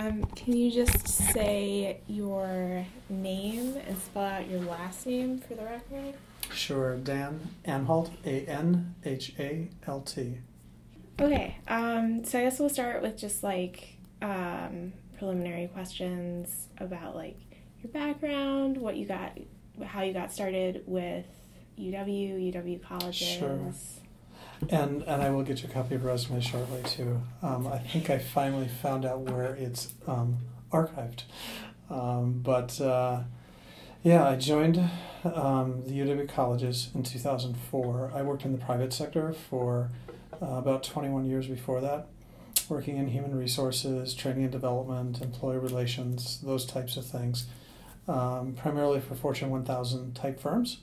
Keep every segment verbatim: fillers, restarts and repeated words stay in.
Um, can you just say your name and spell out your last name for the record? Sure, Dan Anhalt, A N H A L T. Okay, um, so I guess we'll start with just like um, preliminary questions about like your background, what you got, how you got started with U W, U W colleges. Sure. And and I will get you a copy of resume shortly too. Um, I think I finally found out where it's um, archived. Um, but uh, yeah, I joined um, the U W colleges in two thousand four. I worked in the private sector for uh, about twenty-one years before that, working in human resources, training and development, employee relations, those types of things, um, primarily for Fortune one thousand type firms.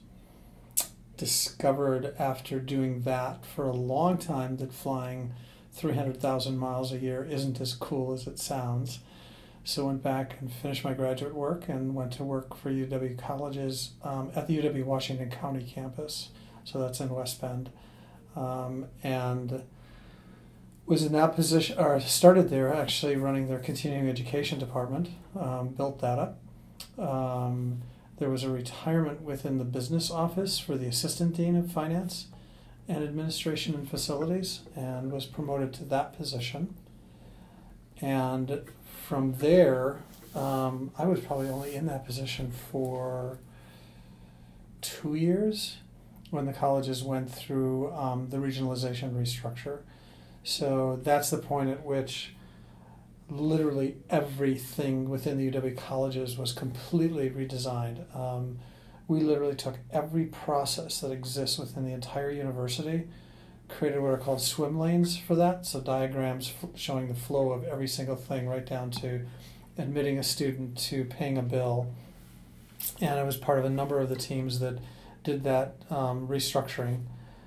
Discovered after doing that for a long time that flying three hundred thousand miles a year isn't as cool as it sounds. So went back and finished my graduate work and went to work for U W colleges um, at the U W Washington County campus. So that's in West Bend. Um, and was in that position, or started there actually running their continuing education department, um, built that up. Um, There was a retirement within the business office for the assistant dean of finance and administration and facilities, and was promoted to that position. And from there, um, I was probably only in that position for two years when the colleges went through um, the regionalization restructure. So that's the point at which literally everything within the U W colleges was completely redesigned. Um, we literally took every process that exists within the entire university, created what are called swim lanes for that, so diagrams f- showing the flow of every single thing right down to admitting a student to paying a bill. And I was part of a number of the teams that did that um, restructuring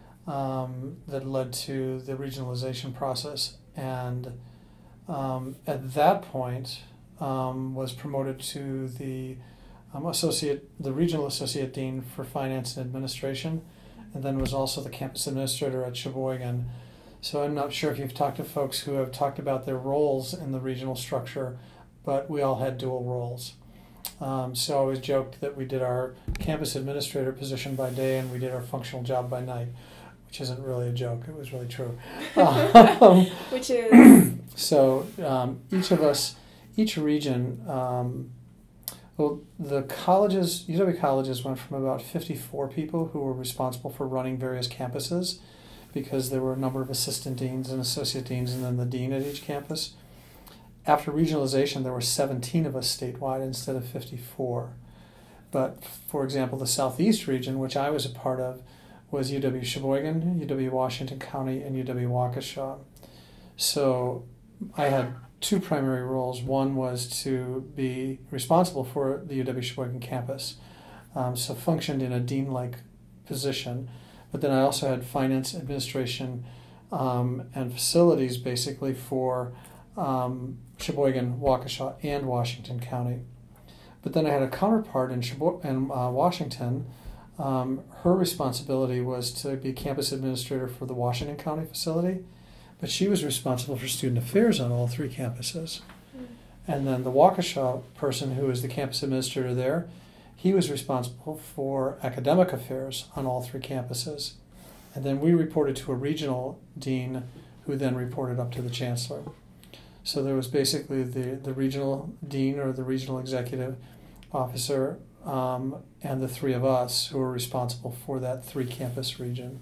um, that led to the regionalization process. And Um, at that point, um, was promoted to the um, associate, the regional associate dean for finance and administration, and then was also the campus administrator at Sheboygan. So I'm not sure if you've talked to folks who have talked about their roles in the regional structure, but we all had dual roles. Um, so I always joked that we did our campus administrator position by day and we did our functional job by night, which isn't really a joke. It was really true. Um, which is... So um, each of us, each region, um, well, the colleges, U W colleges went from about fifty-four people who were responsible for running various campuses, because there were a number of assistant deans and associate deans and then the dean at each campus. After regionalization, there were seventeen of us statewide instead of fifty-four. But, for example, the Southeast region, which I was a part of, was U W Sheboygan, U W Washington County, and U W Waukesha. So I had two primary roles. One was to be responsible for the U W Sheboygan campus, um, so functioned in a dean-like position. But then I also had finance, administration, um, and facilities basically for um, Sheboygan, Waukesha, and Washington County. But then I had a counterpart in, Shebo- in uh, Washington. Um, her responsibility was to be campus administrator for the Washington County facility, but she was responsible for student affairs on all three campuses. Mm. And then the Waukesha person, who was the campus administrator there, he was responsible for academic affairs on all three campuses. And then we reported to a regional dean, who then reported up to the chancellor. So there was basically the, the regional dean or the regional executive officer, um, and the three of us who were responsible for that three campus region.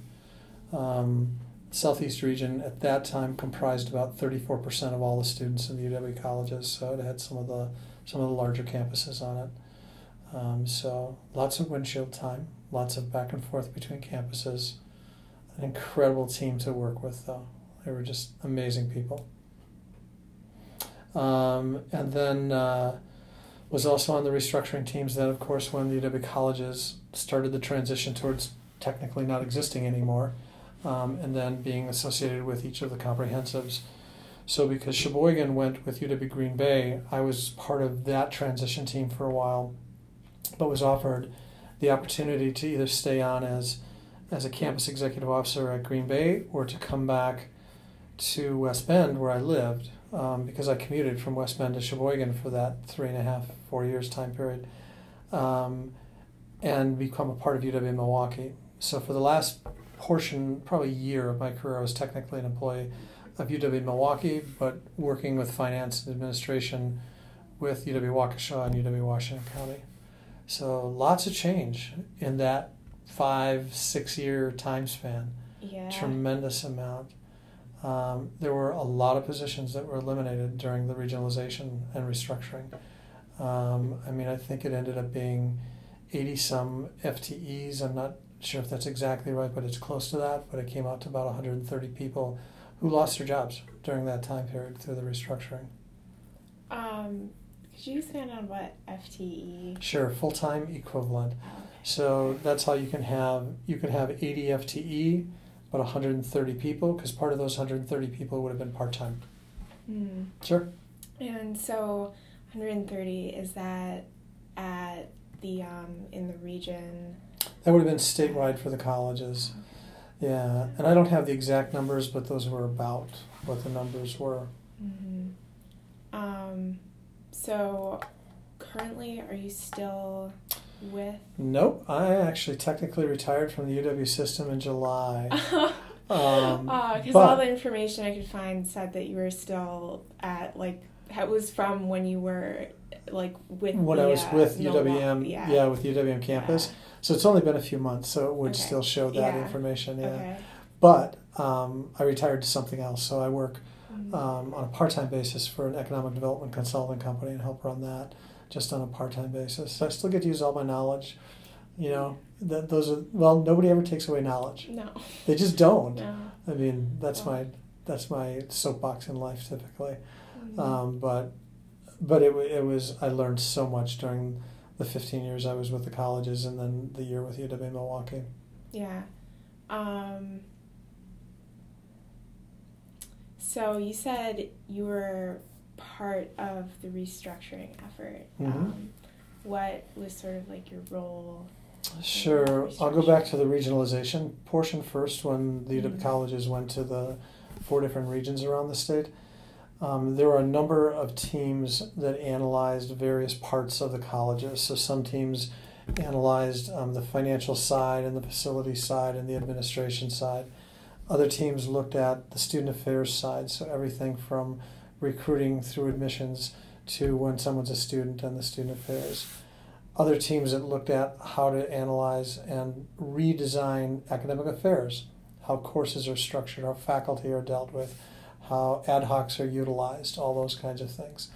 Um, Southeast region at that time comprised about thirty-four percent of all the students in the U W colleges, so it had some of the some of the larger campuses on it. Um, so lots of windshield time, lots of back and forth between campuses. An incredible team to work with, though. They were just amazing people. Um, and then uh, was also on the restructuring teams then, of course, when the U W colleges started the transition towards technically not existing anymore, um, and then being associated with each of the comprehensives. So because Sheboygan went with U W Green Bay, I was part of that transition team for a while, but was offered the opportunity to either stay on as as a campus executive officer at Green Bay or to come back to West Bend, where I lived, um, because I commuted from West Bend to Sheboygan for that three and a half, four years time period, um, and become a part of U W Milwaukee. So for the last portion, probably year of my career, I was technically an employee of U W Milwaukee, but working with finance and administration with U W Waukesha and U W Washington County. So lots of change in that five, six year time span. Yeah. Tremendous amount. Um, there were a lot of positions that were eliminated during the regionalization and restructuring. Um, I mean, I think it ended up being eighty some F T Es. I'm not sure if that's exactly right, but it's close to that. But it came out to about one hundred thirty people who lost their jobs during that time period through the restructuring. Um, could you expand on what F T E? Sure, full-time equivalent. Oh, okay. So that's how you can have you can have eighty F T E, but one hundred thirty people, because part of those one hundred thirty people would have been part-time. Mm. Sure. And so one hundred thirty, is that at the um, in the region? That would have been statewide for the colleges. Yeah, and I don't have the exact numbers, but those were about what the numbers were. Mm-hmm. Um, so currently, are you still with? Nope, I actually technically retired from the U W system in July. um, Because but- all the information I could find said that you were still at, like, it was from when you were, like, with when the, I was uh, with U W M, Milwaukee, yeah. yeah. with U W M campus. Yeah. So it's only been a few months, so it would Okay. still show that Yeah. information. Yeah. Okay. But um, I retired to something else, so I work Mhm. um, on a part-time basis for an economic development consulting company and help run that just on a part-time basis. So I still get to use all my knowledge. You know, that those are well. Nobody ever takes away knowledge. No. They just don't. No. I mean, that's Well. my that's my soapbox in life typically. Mhm. Um, but but it wa- it was I learned so much during the fifteen years I was with the colleges, and then the year with U W Milwaukee. Yeah. Um, so you said you were part of the restructuring effort. Mhm. Um, what was sort of like your role? Sure. I'll go back to the regionalization portion first. When the U W Mhm. colleges went to the four different regions around the state, um, there were a number of teams that analyzed various parts of the colleges. So some teams analyzed um, the financial side and the facility side and the administration side. Other teams looked at the student affairs side, so everything from recruiting through admissions to when someone's a student and the student affairs. Other teams that looked at how to analyze and redesign academic affairs, how courses are structured, how faculty are dealt with, how ad hocs are utilized, all those kinds of things.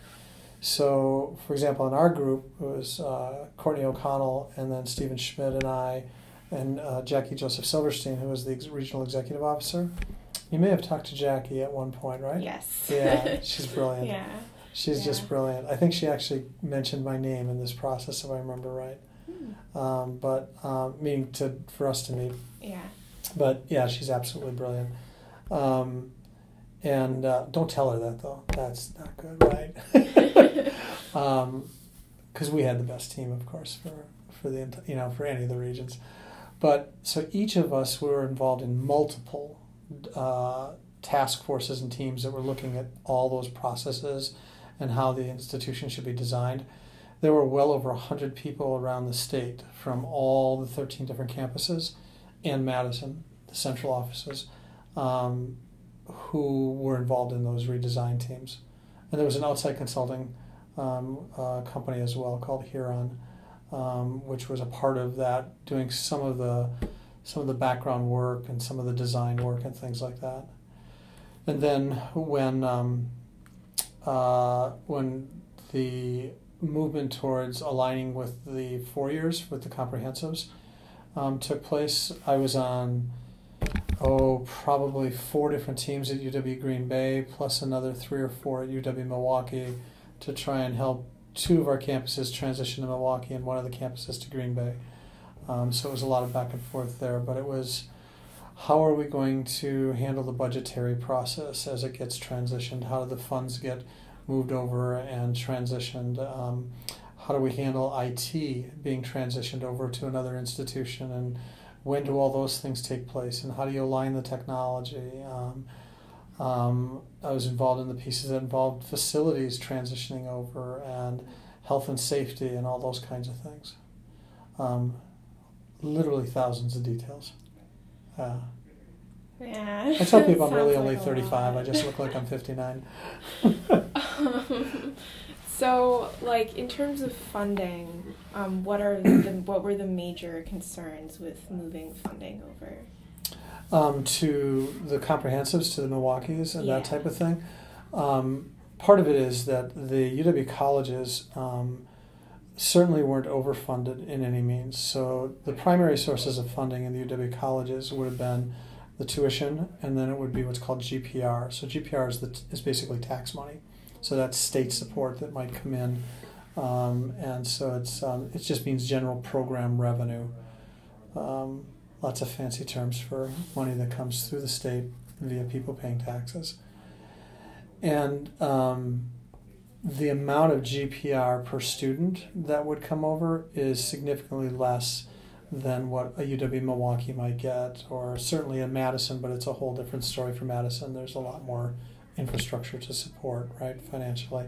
So, for example, in our group, it was uh, Courtney O'Connell and then Stephen Schmidt and I and uh, Jackie Joseph Silverstein, who was the ex- regional executive officer. You may have talked to Jackie at one point, right? Yes. Yeah, she's brilliant. Yeah. She's Yeah. just brilliant. I think she actually mentioned my name in this process, if I remember right. Hmm. Um, but um, meaning to for us to meet. Yeah. But yeah, she's absolutely brilliant. Um, and uh, don't tell her that though. That's not good, right? Because um, we had the best team, of course, for for the ent- you know for any of the regions. But so each of us were involved in multiple uh, task forces and teams that were looking at all those processes and how the institution should be designed. There were well over one hundred people around the state from all the thirteen different campuses and Madison, the central offices, um, who were involved in those redesign teams. And there was an outside consulting um, uh, company as well called Huron, um, which was a part of that, doing some of the some of the background work and some of the design work and things like that. And then when um, uh, when the movement towards aligning with the four years with the comprehensives um, took place, I was on oh probably four different teams at U W Green Bay, plus another three or four at U W Milwaukee, to try and help two of our campuses transition to Milwaukee and one of the campuses to Green Bay. Um, so it was a lot of back and forth there, but it was how are we going to handle the budgetary process as it gets transitioned? How do the funds get moved over and transitioned? Um, how do we handle I T being transitioned over to another institution, and when do all those things take place, and how do you align the technology? Um, Um, I was involved in the pieces that involved facilities transitioning over and health and safety and all those kinds of things. Um, literally thousands of details. Uh, yeah. I tell people I'm really Sounds only like a thirty-five. lot. I just look like I'm fifty-nine. um, so, like, in terms of funding, um, what are the what were the major concerns with moving funding over? Um, to the comprehensives, to the Milwaukees and Yeah. that type of thing. Um, part of it is that the U W colleges um, certainly weren't overfunded in any means. So the primary sources of funding in the U W colleges would have been the tuition, and then it would be what's called G P R. So G P R is, the, is basically tax money. So that's state support that might come in. Um, and so it's um, it just means general program revenue. Um, Lots of fancy terms for money that comes through the state via people paying taxes. And um, the amount of G P R per student that would come over is significantly less than what a U W Milwaukee might get, or certainly in Madison, but it's a whole different story for Madison. There's a lot more infrastructure to support, right, financially.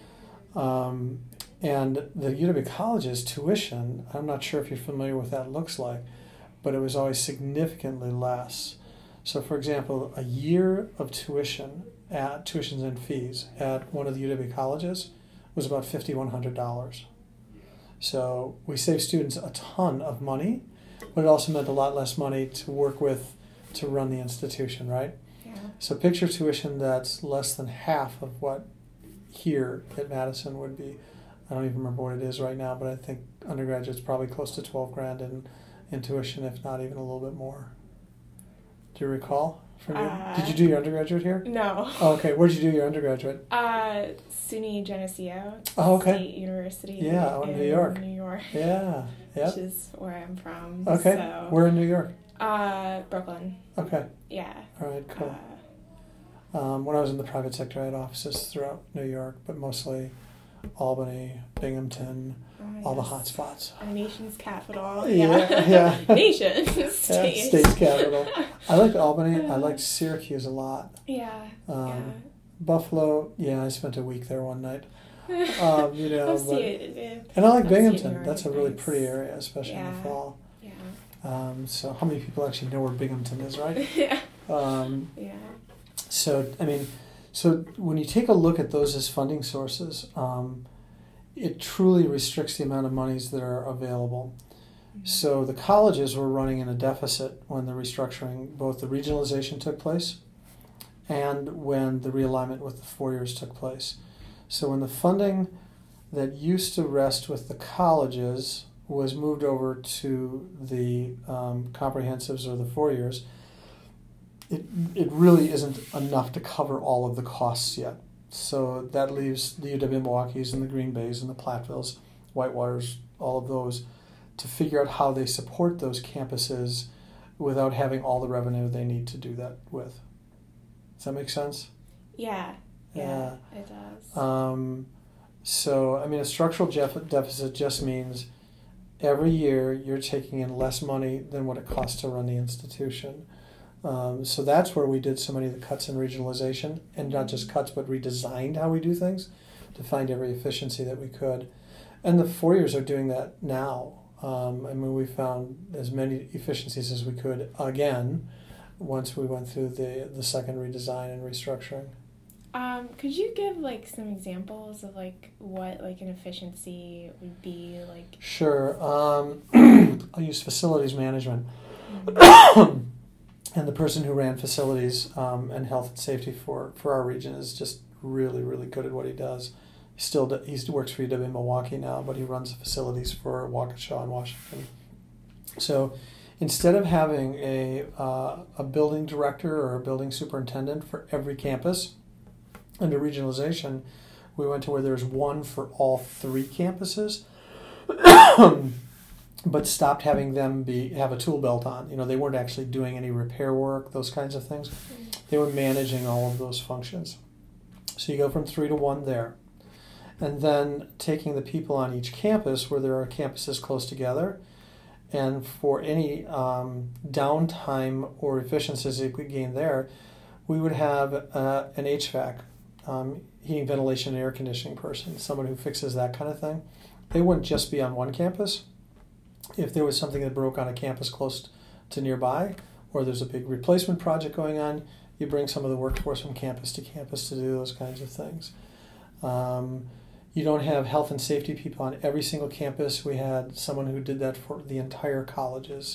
Um, and the U W college's tuition, I'm not sure if you're familiar with what that looks like, but it was always significantly less. So, for example, a year of tuition at tuitions and fees at one of the U W colleges was about five thousand one hundred dollars. So we saved students a ton of money, but it also meant a lot less money to work with to run the institution, right? Yeah. So picture tuition that's less than half of what here at Madison would be. I don't even remember what it is right now, but I think undergraduate's probably close to twelve grand in in tuition, if not even a little bit more. Do you recall? From your, Uh, did you do your undergraduate here? No. Oh, okay. Where did you do your undergraduate? Uh, SUNY Geneseo. Oh, okay. State University. Yeah, out in in New York. New York. Yeah. Yep. Which is where I'm from. Okay. So, Where in New York? uh, Brooklyn. Okay. Yeah. All right. Cool. Uh, Um, when I was in the private sector, I had offices throughout New York, but mostly Albany, Binghamton, oh, all the yes. hot spots. Our nation's capital. Yeah, yeah. Nation. Yeah, State. state's capital. I liked Albany. I liked Syracuse a lot. Yeah. Um, Buffalo, yeah, I spent a week there one night. Um, you know, I've but, seen it. and I like I've seen Binghamton. it. That's a really Nice. pretty area, especially in Yeah. the fall. Yeah. Um, so how many people actually know where Binghamton is, right? Yeah. Um, Yeah. so, I mean, so when you take a look at those as funding sources, um, it truly restricts the amount of monies that are available. Mm-hmm. So the colleges were running in a deficit when the restructuring, both the regionalization took place and when the realignment with the four years took place. So when the funding that used to rest with the colleges was moved over to the um, comprehensives or the four years, it, it really isn't enough to cover all of the costs yet. So that leaves the U W Milwaukees and the Green Bays and the Platteville's, Whitewaters, all of those, to figure out how they support those campuses without having all the revenue they need to do that with. Does that make sense? Yeah. Yeah, yeah. It does. Um, so, I mean, a structural jef- deficit just means every year you're taking in less money than what it costs to run the institution. Um, so that's where we did so many of the cuts in regionalization, and not just cuts, but redesigned how we do things to find every efficiency that we could. And the four years are doing that now. Um, I mean, we found as many efficiencies as we could again once we went through the the second redesign and restructuring. Um, could you give like some examples of like what like an efficiency would be like? Sure. Um, I'll use facilities management. Mm-hmm. And the person who ran facilities um, and health and safety for, for our region is just really, really good at what he does. He still do, he works for U W Milwaukee now, but he runs the facilities for Waukesha and Washington. So instead of having a uh, a building director or a building superintendent for every campus under regionalization, we went to where there's one for all three campuses. But stopped having them be have a tool belt on. You know, they weren't actually doing any repair work, those kinds of things. They were managing all of those functions. So you go from three to one there. And then taking the people on each campus where there are campuses close together, and for any um, downtime or efficiencies that we gain there, we would have uh, an H V A C, um, heating, ventilation, and air conditioning person, someone who fixes that kind of thing. They wouldn't just be on one campus. If there was something that broke on a campus close to nearby, or there's a big replacement project going on, you bring some of the workforce from campus to campus to do those kinds of things. Um, you don't have health and safety people on every single campus. We had someone who did that for the entire colleges.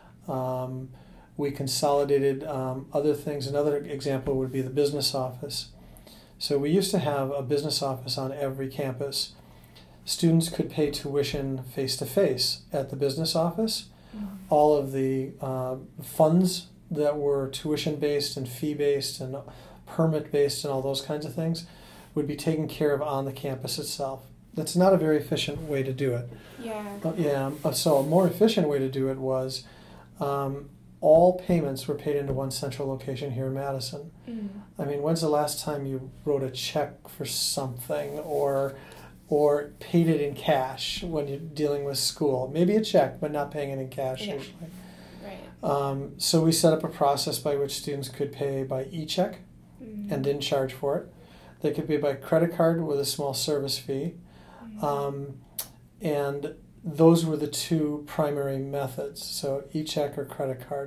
Um, we consolidated um, other things. Another example would be the business office. So we used to have a business office on every campus. Students could pay tuition face-to-face at the business office. Mm-hmm. All of the uh, funds that were tuition-based and fee-based and permit-based and all those kinds of things would be taken care of on the campus itself. That's not a very efficient way to do it. Yeah. Uh, yeah. So a more efficient way to do it was um, all payments were paid into one central location here in Madison. Mm. I mean, when's the last time you wrote a check for something or or paid it in cash when you're dealing with school? Maybe a check, but not paying it in cash yeah. usually. Right. Um, so we set up a process by which students could pay by e-check mm. and didn't charge for it. They could pay by credit card with a small service fee. Mm. Um, and those were the two primary methods, so e-check or credit card.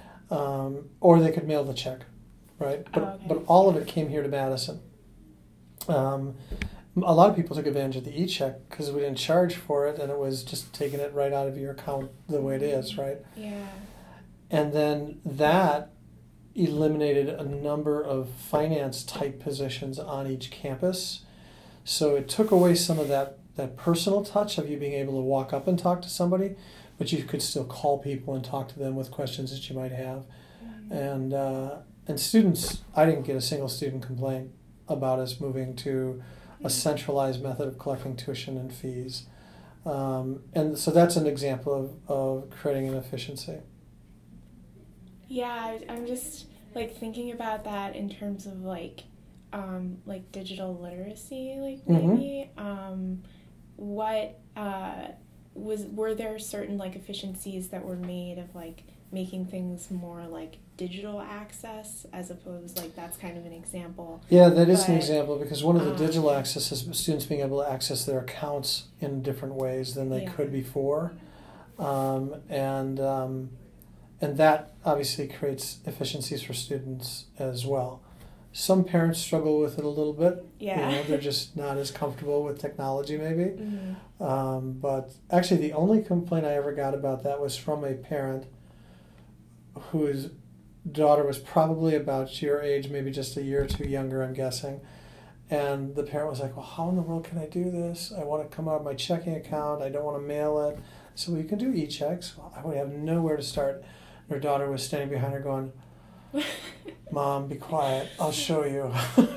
Um, or they could mail the check, right? But, oh, okay. but all of it came here to Madison. Um, a lot of people took advantage of the e-check because we didn't charge for it, and it was just taking it right out of your account the way it is, right? Yeah. And then that eliminated a number of finance-type positions on each campus. So it took away some of that, that personal touch of you being able to walk up and talk to somebody, but you could still call people and talk to them with questions that you might have. Mm-hmm. And uh, and students, I didn't get a single student complaint about us moving to a centralized method of collecting tuition and fees. Um, and so that's an example of, of creating an efficiency. Yeah, I'm just like thinking about that in terms of like um, like digital literacy, like maybe. Mm-hmm. Um, what uh, was were there certain like efficiencies that were made of like making things more like digital access as opposed like that's kind of an example. Yeah, that is but, an example because one of the um, digital access is students being able to access their accounts in different ways than they yeah. could before, um, and um, and that obviously creates efficiencies for students as well. Some parents struggle with it a little bit. Yeah, you know, they're just not as comfortable with technology maybe. Mm-hmm. Um, but actually, the only complaint I ever got about that was from a parent whose daughter was probably about your age, maybe just a year or two younger, I'm guessing. And the parent was like, well, how in the world can I do this? I want to come out of my checking account. I don't want to mail it. So well, you can do e-checks. Well, I would have nowhere to start. And her daughter was standing behind her going, Mom, be quiet. I'll show you.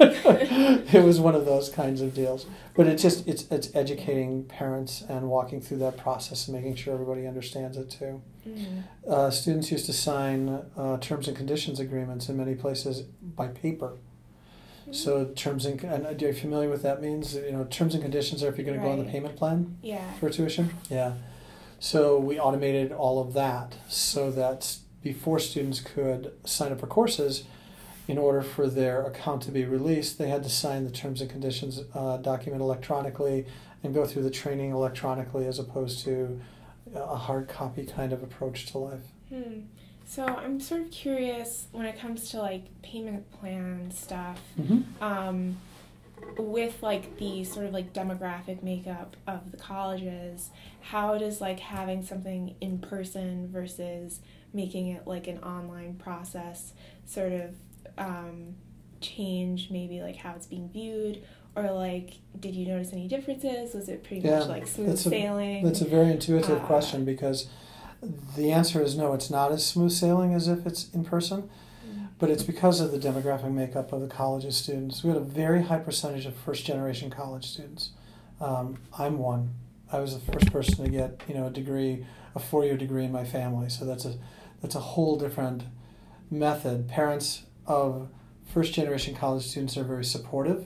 It was one of those kinds of deals. But it's just, it's it's educating parents and walking through that process and making sure everybody understands it too. Mm-hmm. Uh, students used to sign uh, terms and conditions agreements in many places by paper. Mm-hmm. So terms and, and are you familiar with that means? You know, terms and conditions are if you're going to go on the payment plan yeah. for tuition. Yeah. So we automated all of that so that before students could sign up for courses, in order for their account to be released, they had to sign the terms and conditions uh, document electronically and go through the training electronically as opposed to a hard copy kind of approach to life. Hmm. So I'm sort of curious when it comes to like payment plan stuff, mm-hmm. um, with like the sort of like demographic makeup of the colleges, how does like having something in person versus making it like an online process sort of um, change maybe like how it's being viewed, or like did you notice any differences? Was it pretty yeah, much like smooth that's a, sailing? That's a very intuitive uh, question because the answer is no, it's not as smooth sailing as if it's in person, mm-hmm. but it's because of the demographic makeup of the college students. We had a very high percentage of first generation college students. Um, I'm one. I was the first person to get, you know, a degree, a four-year degree in my family. So that's a that's a whole different method. Parents of first-generation college students are very supportive,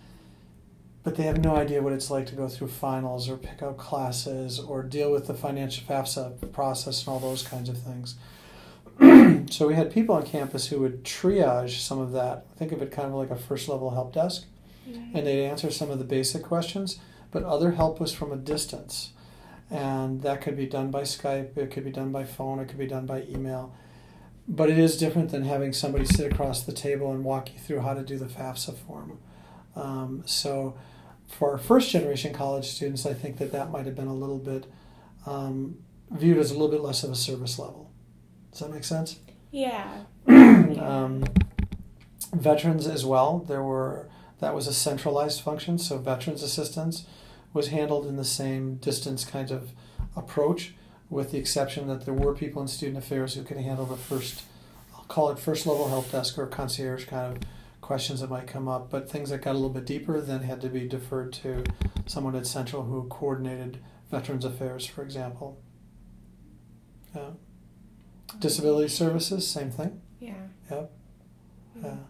but they have no idea what it's like to go through finals or pick up classes or deal with the financial FAFSA process and all those kinds of things. So we had people on campus who would triage some of that. Think of it kind of like a first level help desk. Mm-hmm. And they'd answer some of the basic questions, but other help was from a distance. And that could be done by Skype, it could be done by phone, it could be done by email. But it is different than having somebody sit across the table and walk you through how to do the FAFSA form. Um, so for our first generation college students, I think that that might have been a little bit um, viewed as a little bit less of a service level. Does that make sense? Yeah. um, veterans as well, there were that was a centralized function, so veterans assistance was handled in the same distance kind of approach, with the exception that there were people in student affairs who could handle the first, I'll call it first level help desk or concierge kind of questions that might come up, but things that got a little bit deeper then had to be deferred to someone at Central who coordinated veterans affairs, for example. Yeah. Disability services, same thing. Yeah. Yep. Mm-hmm. Yeah.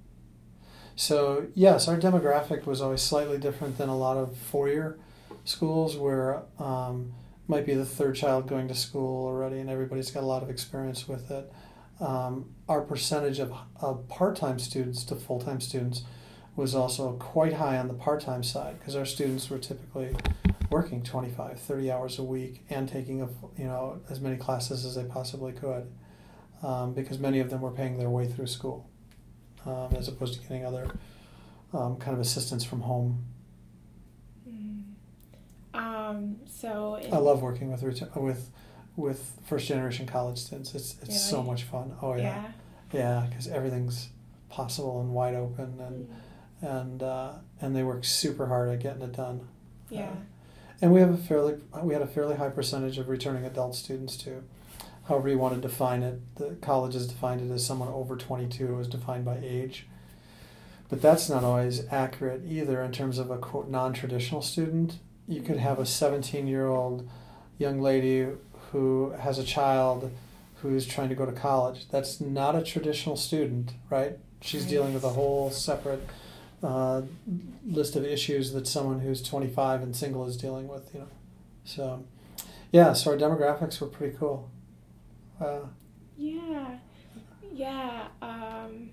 So yes, our demographic was always slightly different than a lot of four-year schools where um, might be the third child going to school already and everybody's got a lot of experience with it. Um, our percentage of, of part-time students to full-time students was also quite high on the part-time side because our students were typically working twenty-five, thirty hours a week and taking a, you know, as many classes as they possibly could um, because many of them were paying their way through school. Um, as opposed to getting other um, kind of assistance from home. Mm. Um, so it, I love working with with with first generation college students. It's it's really? so much fun. Oh yeah, yeah, because everything's possible and wide open, and mm. and uh, and they work super hard at getting it done. Yeah, uh, and we have a fairly we had a fairly high percentage of returning adult students too. However you want to define it, the colleges defined it as someone over twenty-two. It was defined by age. But that's not always accurate either in terms of a, quote, non-traditional student. You could have a seventeen-year-old young lady who has a child who's trying to go to college. That's not a traditional student, right? She's Right. dealing with a whole separate uh, list of issues that someone who's twenty-five and single is dealing with, you know. So, yeah, so our demographics were pretty cool. Uh, yeah, yeah. Um,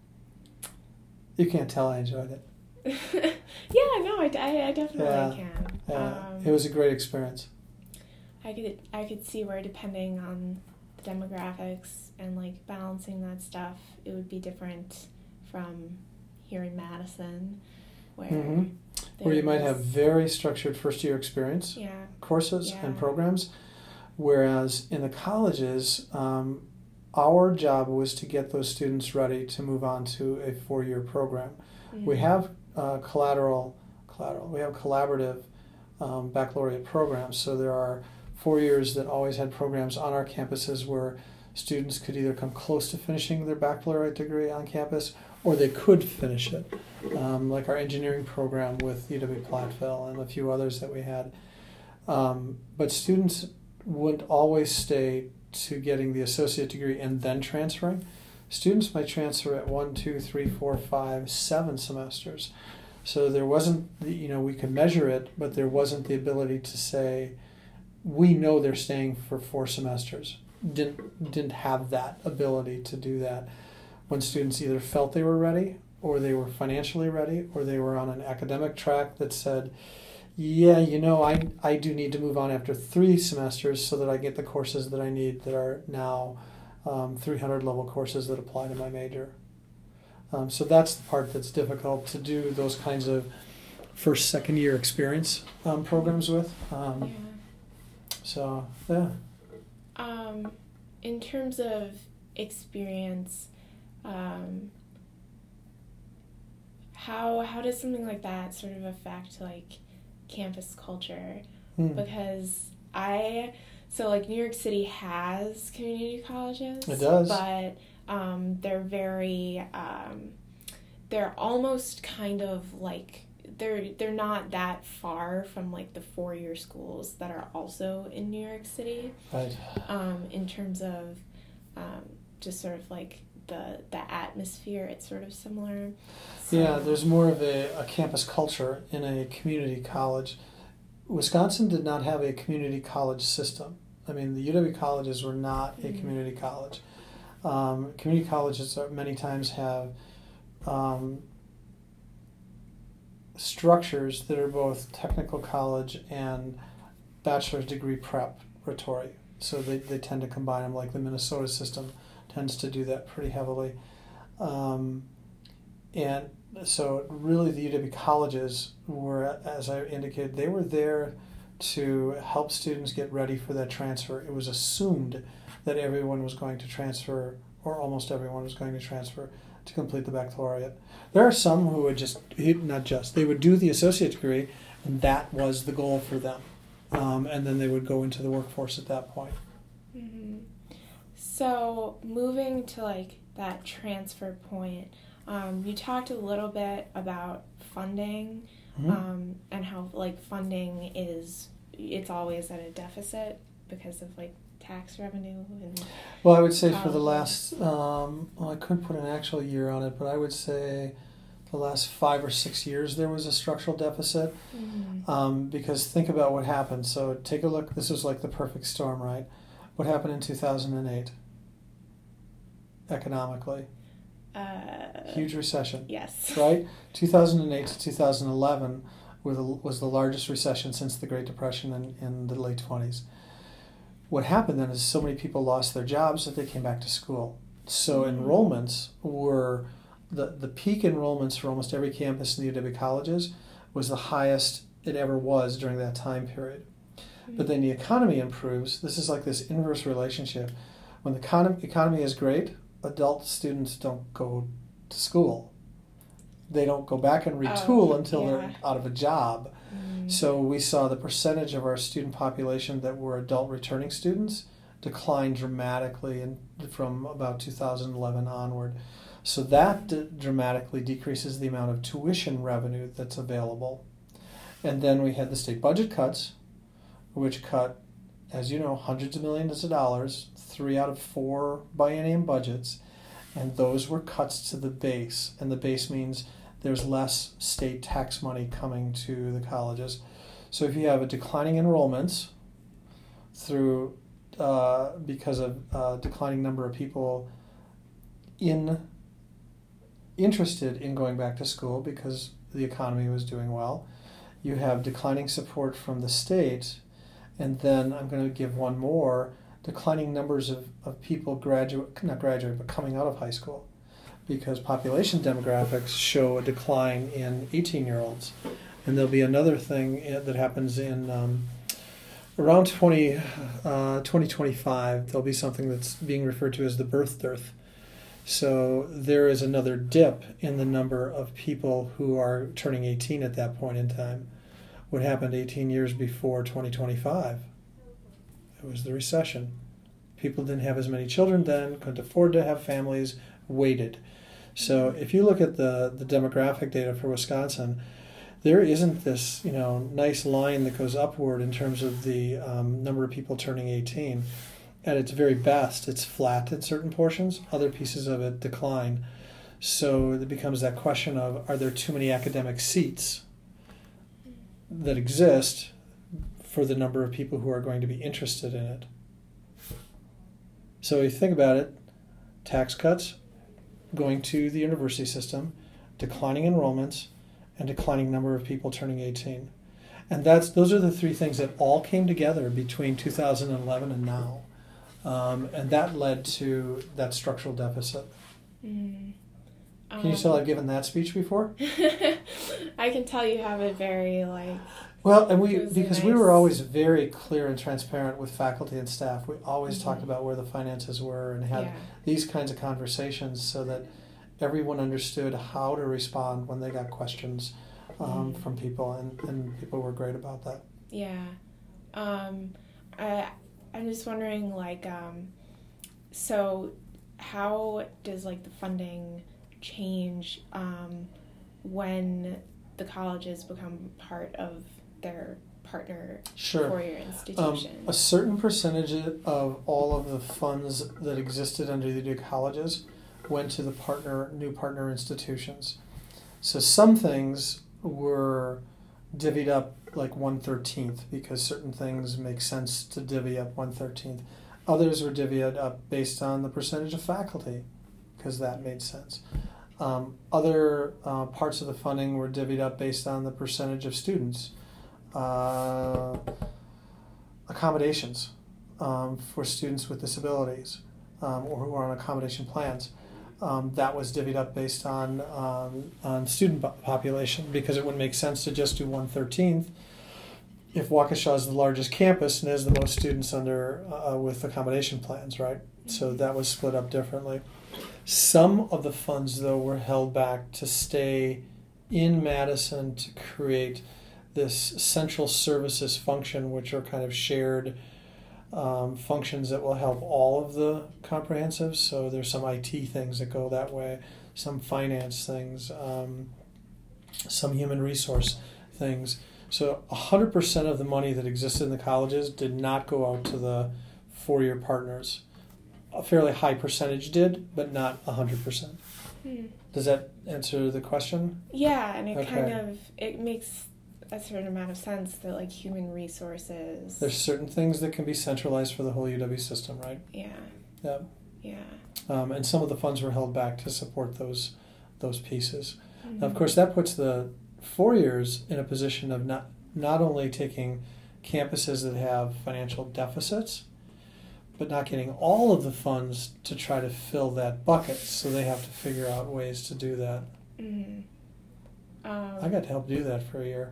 you can't tell I enjoyed it. yeah, no, I, I, I definitely Yeah, can. yeah. Um, It was a great experience. I could I could see where depending on the demographics and like balancing that stuff, it would be different from here in Madison, where Mm-hmm. Where you might have there's- very structured first year experience yeah courses Yeah. and programs, whereas in the colleges, um, our job was to get those students ready to move on to a four year program. mm-hmm. We have uh, collateral, collateral. We have collaborative um, baccalaureate programs. So there are four years that always had programs on our campuses where students could either come close to finishing their baccalaureate degree on campus, or they could finish it, um, like our engineering program with U W-Platteville and a few others that we had. Um, but students wouldn't always stay to getting the associate degree and then transferring. Students might transfer at one, two, three, four, five, seven semesters. So there wasn't, the, you know, we could measure it, but there wasn't the ability to say, we know they're staying for four semesters. Didn't didn't have that ability to do that. When students either felt they were ready, or they were financially ready, or they were on an academic track that said, yeah, you know, I, I do need to move on after three semesters so that I get the courses that I need that are now um, three hundred level courses that apply to my major. Um, so that's the part that's difficult to do those kinds of first, second year experience um, programs with. Um, yeah. So, yeah. Um, in terms of experience, um, how how does something like that sort of affect like campus culture? Hmm. Because I so like New York City has community colleges. It does. But um, they're very um, they're almost kind of like they're they're not that far from like the four year schools that are also in New York City. Right. Um, in terms of um, just sort of like the the atmosphere, it's sort of similar. So, Yeah, there's more of a, a campus culture in a community college. Wisconsin did not have a community college system. I mean, the U W colleges were not a Mhm. community college. Um, community colleges are, many times have um, structures that are both technical college and bachelor's degree preparatory. So they, they tend to combine them, like the Minnesota system tends to do that pretty heavily. Um, and so really the U W colleges were, as I indicated, they were there to help students get ready for that transfer. It was assumed that everyone was going to transfer, or almost everyone was going to transfer to complete the baccalaureate. There are some who would just, not just, they would do the associate degree, and that was the goal for them. Um, and then they would go into the workforce at that point. Mm-hmm. So moving to like that transfer point, um, you talked a little bit about funding, mm-hmm. um, and how like funding is, it's always at a deficit because of like tax revenue. And well, I would say for the last, um, well, I couldn't put an actual year on it, but I would say the last five or six years there was a structural deficit. Mm-hmm. um, because think about what happened. So take a look. This is like the perfect storm, right? What happened in two thousand eight economically? Uh, Huge recession. Yes. Right? two thousand eight to two thousand eleven were the, was the largest recession since the Great Depression in, in the late twenties. What happened then is so many people lost their jobs that they came back to school. So mm-hmm. enrollments were, the, the peak enrollments for almost every campus in the U W colleges was the highest it ever was during that time period. Mm-hmm. But then the economy improves. This is like this inverse relationship. When the econ- economy is great, adult students don't go to school. They don't go back and retool oh, until yeah. they're out of a job. Mm. So we saw the percentage of our student population that were adult returning students decline dramatically in, from about two thousand eleven onward. So that d- dramatically decreases the amount of tuition revenue that's available. And then we had the state budget cuts, which cut, as you know, hundreds of millions of dollars, three out of four biennium budgets, and those were cuts to the base. And the base means there's less state tax money coming to the colleges. So if you have a declining enrollments through uh, because of uh, declining number of people in interested in going back to school because the economy was doing well, you have declining support from the state, and then I'm going to give one more, declining numbers of, of people graduate, not graduate, but coming out of high school, because population demographics show a decline in eighteen-year-olds. And there'll be another thing that happens in um, around twenty, uh, twenty twenty-five, there'll be something that's being referred to as the birth dearth. So there is another dip in the number of people who are turning eighteen at that point in time. What happened eighteen years before twenty twenty-five? It was the recession. People didn't have as many children then, couldn't afford to have families, waited. So if you look at the, the demographic data for Wisconsin, there isn't this, you know, nice line that goes upward in terms of the um, number of people turning eighteen. At its very best, it's flat at certain portions. Other pieces of it decline. So it becomes that question of, are there too many academic seats that exist for the number of people who are going to be interested in it? So if you think about it, tax cuts, going to the university system, declining enrollments, and declining number of people turning eighteen. And that's those are the three things that all came together between two thousand eleven and now. Um, and that led to that structural deficit. Mm. Um, can you tell I've given that speech before? I can tell you have a very, like... Well, and we because nice... we were always very clear and transparent with faculty and staff. We always mm-hmm. talked about where the finances were and had yeah. these kinds of conversations so that everyone understood how to respond when they got questions um, mm. from people, and, and people were great about that. Yeah. Um, I, I'm just wondering, like, um, so how does, like, the funding change um, when the colleges become part of their partner sure. four-year institution? Um, a certain percentage of all of the funds that existed under the colleges went to the partner new partner institutions. So some things were divvied up like one thirteenth because certain things make sense to divvy up one thirteenth. Others were divvied up based on the percentage of faculty, because that made sense. Um, other uh, parts of the funding were divvied up based on the percentage of students. Uh, accommodations um, for students with disabilities um, or who are on accommodation plans. Um, that was divvied up based on um, on student population, because it wouldn't make sense to just do one thirteenth if Waukesha is the largest campus and has the most students under uh, with accommodation plans, right? So that was split up differently. Some of the funds, though, were held back to stay in Madison to create this central services function, which are kind of shared um, functions that will help all of the comprehensives. So there's some I T things that go that way, some finance things, um, some human resource things. So one hundred percent of the money that existed in the colleges did not go out to the four-year partners. A fairly high percentage did, but not one hundred percent. Hmm. Does that answer the question? Yeah, and it okay. kind of, it makes a certain amount of sense that, like, human resources... There's certain things that can be centralized for the whole U W system, right? Yeah. Yeah. Yeah. Um, and some of the funds were held back to support those those pieces. Mm-hmm. Now, of course, that puts the four years in a position of not not only taking campuses that have financial deficits, but not getting all of the funds to try to fill that bucket. So they have to figure out ways to do that. Mm-hmm. Um, I got to help do that for a year.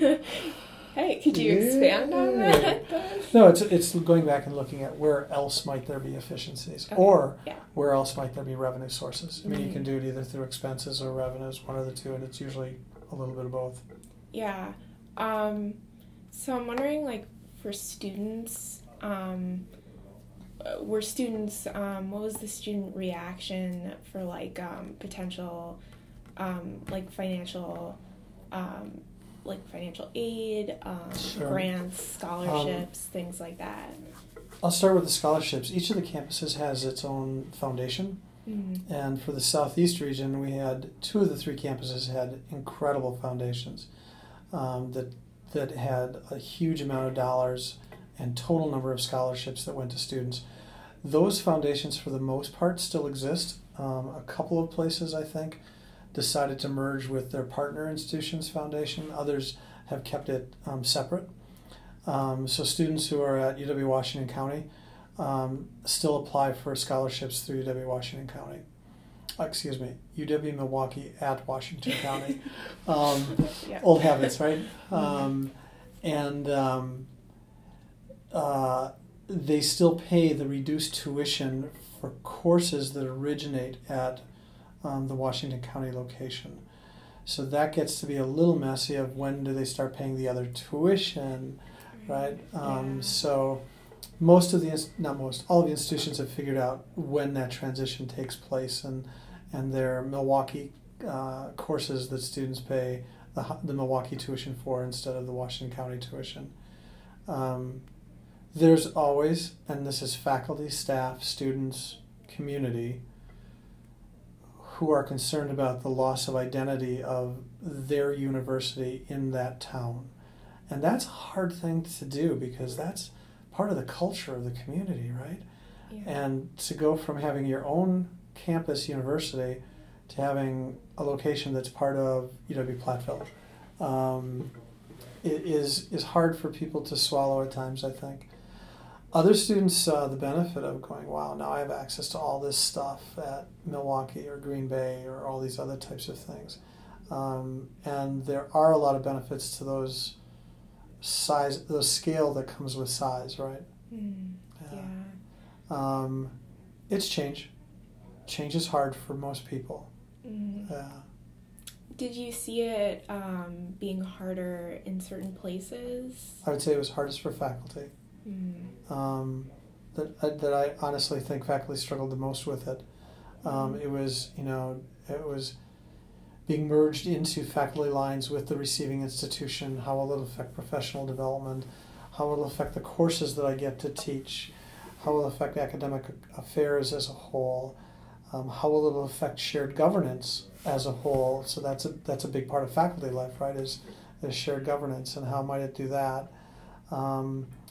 Hey, could you yeah. expand on that? Then? No, it's it's going back and looking at where else might there be efficiencies, okay. or yeah. where else might there be revenue sources. I mean, mm-hmm. you can do it either through expenses or revenues, one of the two, and it's usually a little bit of both. Yeah. Um, so I'm wondering, like, for students, um, were students, um, what was the student reaction for, like, um, potential, um, like, financial, um, like, financial aid, um, sure. grants, scholarships, um, things like that? I'll start with the scholarships. Each of the campuses has its own foundation. Mm-hmm. And for the Southeast region, we had two of the three campuses had incredible foundations um, that that had a huge amount of dollars and total number of scholarships that went to students. Those foundations, for the most part, still exist. Um, a couple of places, I think, decided to merge with their partner institutions foundation. Others have kept it um, separate. Um, so students who are at U W Washington County um, still apply for scholarships through U W Washington County. Uh, excuse me, U W Milwaukee at Washington County. Um, yeah. Old habits, right? Um, and um, uh, they still pay the reduced tuition for courses that originate at um, the Washington County location. So that gets to be a little messy of when do they start paying the other tuition, right? Um, yeah. So most of the, not most, all of the institutions have figured out when that transition takes place, and and their Milwaukee uh, courses that students pay the, the Milwaukee tuition for instead of the Washington County tuition. Um, there's always, and this is faculty, staff, students, community, who are concerned about the loss of identity of their university in that town. And that's a hard thing to do because that's part of the culture of the community, right? Yeah. And to go from having your own campus university to having a location that's part of U W Platteville um, it is is hard for people to swallow at times, I think. Other students saw the benefit of going, wow, now I have access to all this stuff at Milwaukee or Green Bay or all these other types of things. Um, and there are a lot of benefits to those size, the scale that comes with size, right? Mm, yeah. yeah. Um, it's change. Change is hard for most people. Mm. Yeah. Did you see it um, being harder in certain places? I would say it was hardest for faculty. Mm. Um, that that I honestly think faculty struggled the most with it. Um, Mm. It was, you know, it was being merged into faculty lines with the receiving institution. How will it affect professional development? How will it affect the courses that I get to teach? How will it affect academic affairs as a whole? Um, how will it affect shared governance as a whole? So that's a that's a big part of faculty life, right? Is is shared governance, and how might it do that? Um,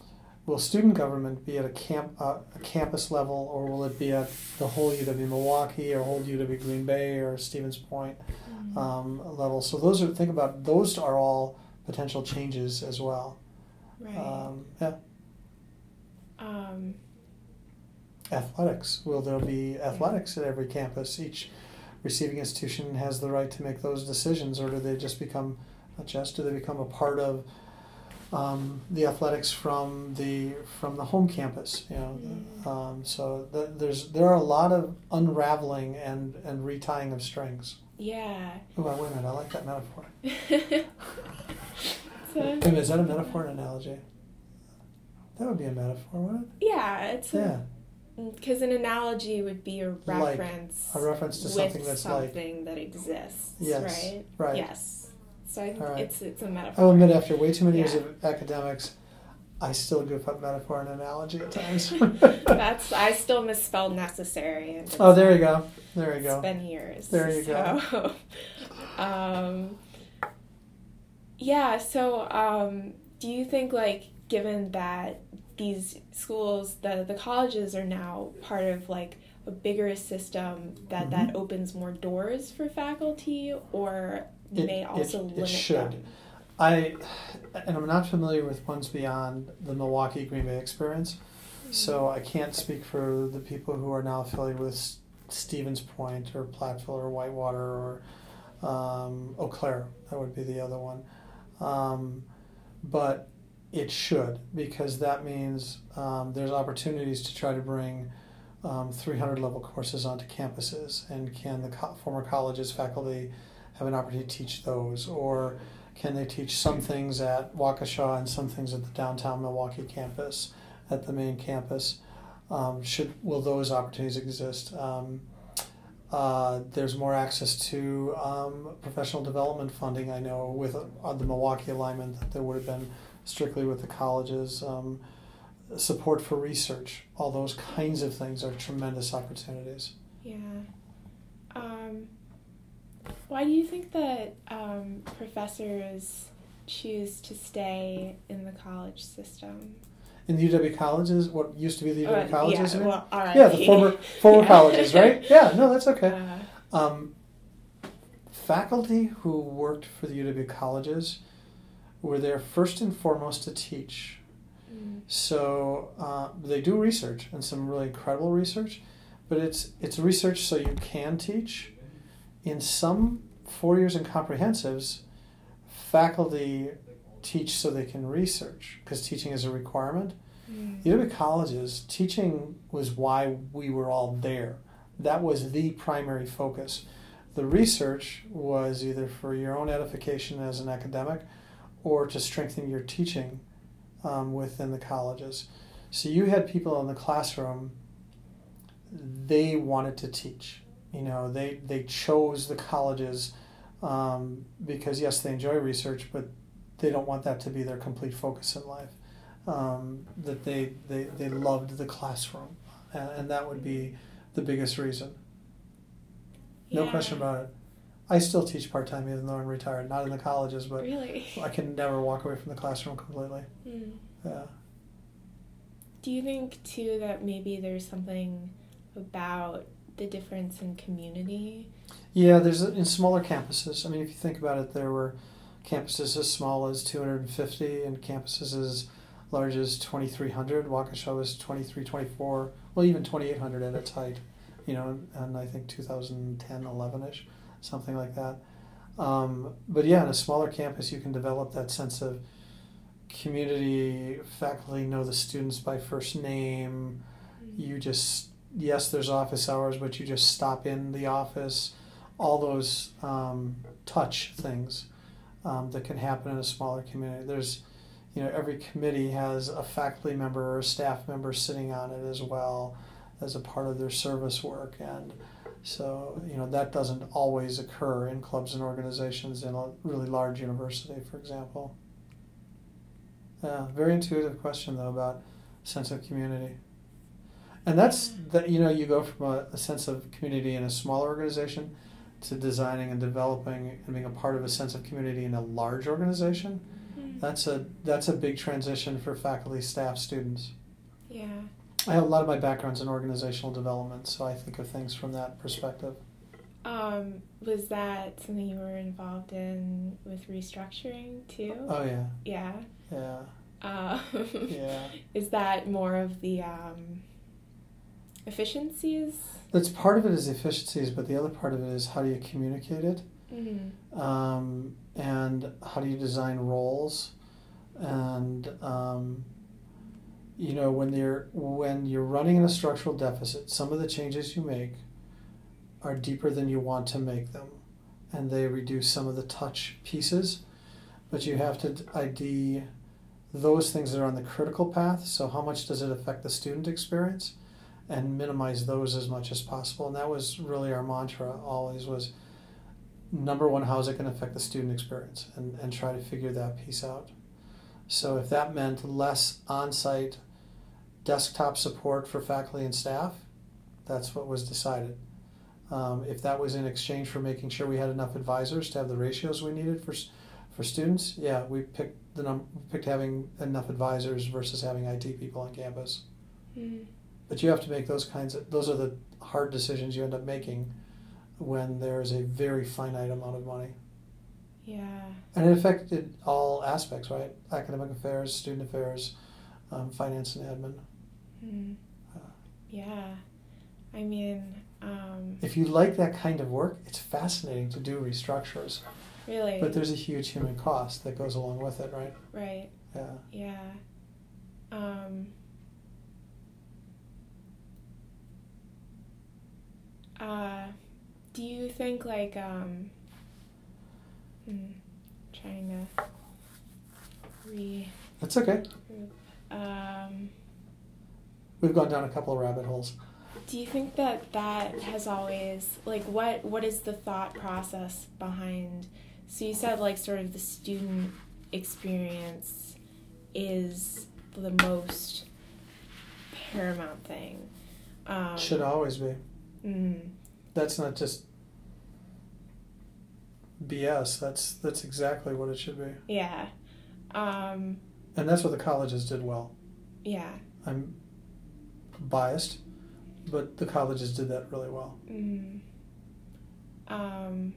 will student government be at a camp uh, a campus level, or will it be at the whole U W Milwaukee or whole U W Green Bay or Stevens Point mm-hmm. um, level? So those are think about those are all potential changes as well. Right. Um, yeah. Um, athletics. Will there be athletics at every campus? Each receiving institution has the right to make those decisions, or do they just become, not just, do they become a part of um, the athletics from the from the home campus? You know, mm. um, so th- there's there are a lot of unraveling and and retying of strings. Yeah. Oh, wait a minute! I like that metaphor. So, wait a minute, is that a metaphor or an analogy? That would be a metaphor, wouldn't it? Yeah, it's yeah. Because an analogy would be a reference, like a reference to something that's something like that exists. Yes, right. Right. Yes. So I think right. it's it's a metaphor. I will admit, after way too many yeah. years of academics, I still goof up metaphor and analogy at times. That's I still misspelled necessary. And oh, there you go. There you go. It's been years. There you so, go. um, yeah. So, um, do you think, like, given that these schools, the the colleges are now part of like a bigger system, that mm-hmm. that opens more doors for faculty, or it, may also it, limit it should. them? I and I'm not familiar with ones beyond the Milwaukee Green Bay experience, mm-hmm. so I can't speak for the people who are now affiliated with Stevens Point or Platteville or Whitewater or um, Eau Claire. That would be the other one, um, but. It should, because that means um, there's opportunities to try to bring um, three hundred level courses onto campuses, and can the co- former college's faculty have an opportunity to teach those, or can they teach some things at Waukesha and some things at the downtown Milwaukee campus, at the main campus? Um, should will those opportunities exist? Um, uh, there's more access to um, professional development funding. I know with uh, the Milwaukee alignment that there would have been strictly with the colleges, um, support for research, all those kinds of things are tremendous opportunities. Yeah. Um, why do you think that um, professors choose to stay in the college system? In the U W colleges, what used to be the U W uh, colleges? Yeah, well, all right. Yeah, the former former yeah. colleges, right? Yeah, no, that's okay. Uh, Um, faculty who worked for the U W colleges were there first and foremost to teach. Mm. So uh, they do research, and some really incredible research, but it's it's research so you can teach. In some four years in comprehensives, faculty teach so they can research, because teaching is a requirement. Mm. U W colleges, teaching was why we were all there. That was the primary focus. The research was either for your own edification as an academic, or to strengthen your teaching um, within the colleges. So you had people in the classroom, they wanted to teach. You know, they, they chose the colleges um, because, yes, they enjoy research, but they don't want that to be their complete focus in life. Um, that they, they, they loved the classroom, and, and that would be the biggest reason. No yeah. question about it. I still teach part-time even though I'm retired. Not in the colleges, but really? I can never walk away from the classroom completely. Mm. Yeah. Do you think, too, that maybe there's something about the difference in community? Yeah, there's in smaller campuses. I mean, if you think about it, there were campuses as small as two hundred fifty and campuses as large as twenty-three hundred. Waukesha was twenty-three, twenty-four, well, even twenty-eight hundred at its height, you know, and I think two thousand ten, eleven-ish. Something like that. Um, but yeah, in a smaller campus, you can develop that sense of community. Faculty know the students by first name. You just, yes, there's office hours, but you just stop in the office. All those um, touch things um, that can happen in a smaller community. There's, you know, every committee has a faculty member or a staff member sitting on it as well as a part of their service work. And so, you know, that doesn't always occur in clubs and organizations in a really large university, for example. Yeah, very intuitive question, though, about sense of community. And that's, that you know, you go from a, a sense of community in a smaller organization to designing and developing and being a part of a sense of community in a large organization. Mm-hmm. That's a that's a big transition for faculty, staff, students. Yeah. I have a lot of my background's in organizational development, so I think of things from that perspective. Um, was that something you were involved in with restructuring too? Oh yeah. Yeah. Yeah. Um, Yeah. Is that more of the um, efficiencies? That's part of it is efficiencies, but the other part of it is how do you communicate it, Mm-hmm. um, and how do you design roles, and um, you know when you're when you're running in a structural deficit, some of the changes you make are deeper than you want to make them, and they reduce some of the touch pieces, but you have to I D those things that are on the critical path. So how much does it affect the student experience, and minimize those as much as possible. And that was really our mantra always was, number one, how is it going to affect the student experience, and, and try to figure that piece out. So if that meant less on-site desktop support for faculty and staff, that's what was decided. Um, if that was in exchange for making sure we had enough advisors to have the ratios we needed for for students, yeah, we picked the num- picked having enough advisors versus having I T people on campus. Mm. But you have to make those kinds of, those are the hard decisions you end up making when there's a very finite amount of money. Yeah. And it affected all aspects, right? Academic affairs, student affairs, um, finance and admin. Mm. Uh, Yeah. I mean, um, if you like that kind of work, it's fascinating to do restructures. really. But there's a huge human cost that goes along with it, right? Right. Yeah. Yeah. Um, uh, do you think like um, hmm, trying to re That's okay. um, We've gone down a couple of rabbit holes. do you think that that has always like what what is the thought process behind? So you said like sort of the student experience is the most paramount thing. Um, Should always be. mm, That's not just B S. That's that's exactly what it should be. yeah. Um, And that's what the colleges did well. yeah. I'm biased, but the colleges did that really well. Mm, um,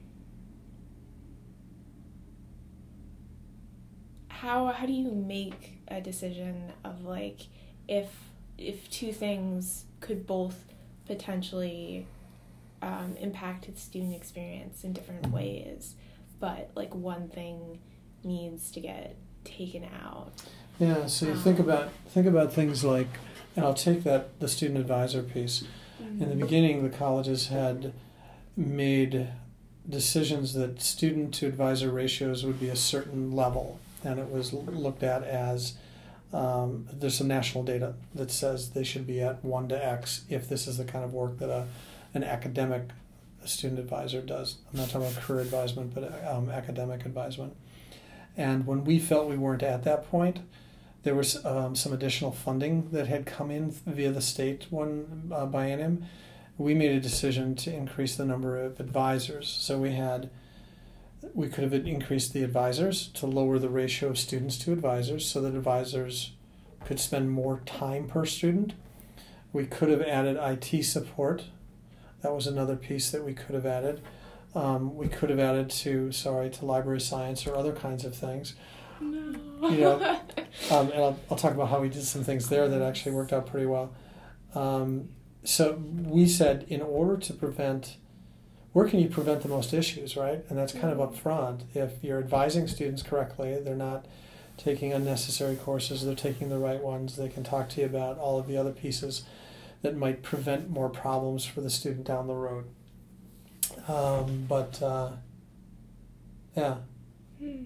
how how do you make a decision of like if if two things could both potentially um, impact the student experience in different ways, but like one thing needs to get taken out? Yeah, so you think about think about things like, and I'll take that the student advisor piece. Mm-hmm. In the beginning, the colleges had made decisions that student to advisor ratios would be a certain level, and it was looked at as um, there's some national data that says they should be at one to X if this is the kind of work that a an academic student advisor does. I'm not talking about career advisement, but um, academic advisement. And when we felt we weren't at that point, there was um, some additional funding that had come in via the state one uh, biennium. We made a decision to increase the number of advisors. So we had, we could have increased the advisors to lower the ratio of students to advisors so that advisors could spend more time per student. We could have added I T support. That was another piece that we could have added. Um, we could have added to, sorry, to library science or other kinds of things. No. You know, um, and I'll, I'll talk about how we did some things there that actually worked out pretty well. Um, so we said, in order to prevent, where can you prevent the most issues, right? And that's kind of up front. If you're advising students correctly, they're not taking unnecessary courses, they're taking the right ones, they can talk to you about all of the other pieces that might prevent more problems for the student down the road. Um, but, uh, yeah. Hmm.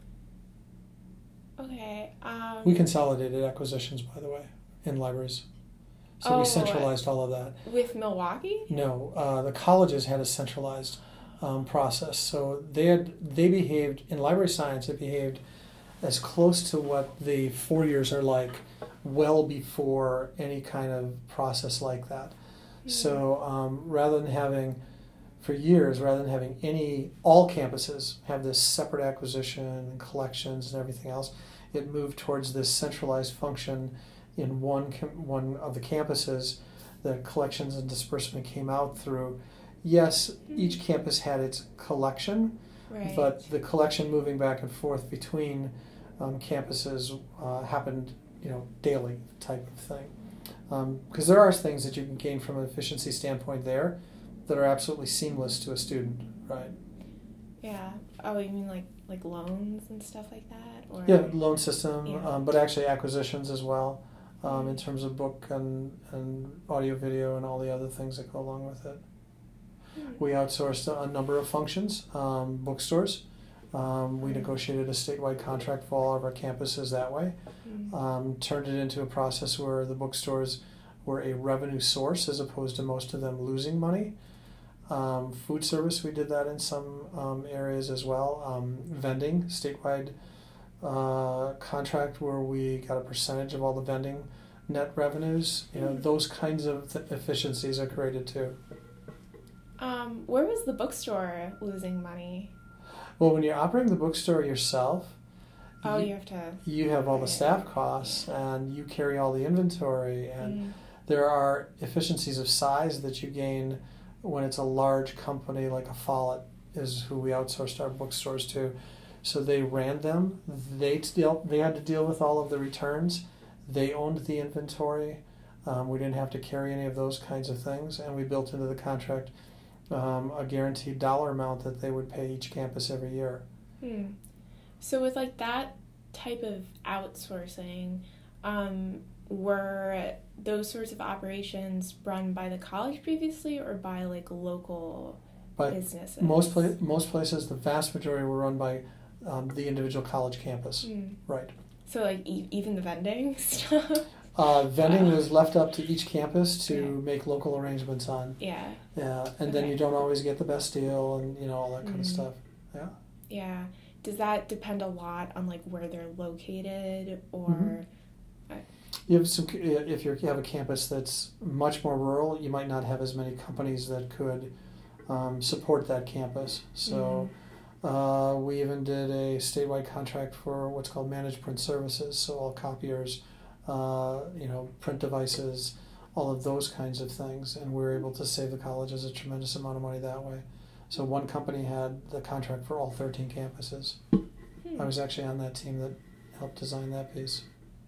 Okay. Um, We consolidated acquisitions, by the way, in libraries. So Oh, we centralized all of that. with Milwaukee? No, uh, the colleges had a centralized um, process. So they had they behaved, in library science, it behaved as close to what the four years are like well before any kind of process like that. Mm-hmm. So um, rather than having for years, rather than having any, all campuses have this separate acquisition and collections and everything else, it moved towards this centralized function in one one of the campuses. The collections and disbursement came out through, yes, each campus had its collection, right. but the collection moving back and forth between um, campuses uh, happened, you know, daily type of thing. Because um, there are things that you can gain from an efficiency standpoint there that are absolutely seamless to a student, right? Yeah. Oh, you mean like like loans and stuff like that? Or Yeah, loan system, yeah. Um, but actually acquisitions as well, um, in terms of book and, and audio, video, and all the other things that go along with it. Hmm. We outsourced a number of functions, um, bookstores. Um, we Hmm. negotiated a statewide contract for all of our campuses that way. Hmm. Um, turned it into a process where the bookstores were a revenue source as opposed to most of them losing money. Um, food service, we did that in some um, areas as well. Um, vending, statewide uh, contract where we got a percentage of all the vending net revenues. You know, those kinds of th- efficiencies are created too. Um, where was the bookstore losing money? Well, when you're operating the bookstore yourself, Oh, you, you have to. you have all the staff costs and you carry all the inventory, and Mm. there are efficiencies of size that you gain when it's a large company like a Follett is who we outsourced our bookstores to. So they ran them. They deal, they had to deal with all of the returns. They owned the inventory. Um, we didn't have to carry any of those kinds of things, and we built into the contract um, a guaranteed dollar amount that they would pay each campus every year. Hmm. So with like that type of outsourcing, um, were those sorts of operations run by the college previously or by like local But businesses? most pla- most places, the vast majority were run by um, the individual college campus. Hmm. Right. So like e- even the vending stuff? Uh, vending was left up to each campus to Yeah. make local arrangements on. Yeah. Yeah, and then Okay. you don't always get the best deal, and you know all that kind of Mhm. stuff. Yeah. Yeah. Does that depend a lot on like where they're located or? Mhm. You have some. If you're, you have a campus that's much more rural, you might not have as many companies that could um, support that campus. So uh, we even did a statewide contract for what's called managed print services. So all copiers, uh, you know, print devices, all of those kinds of things, and we were able to save the colleges a tremendous amount of money that way. So one company had the contract for all thirteen campuses. Hmm. I was actually on that team that helped design that piece.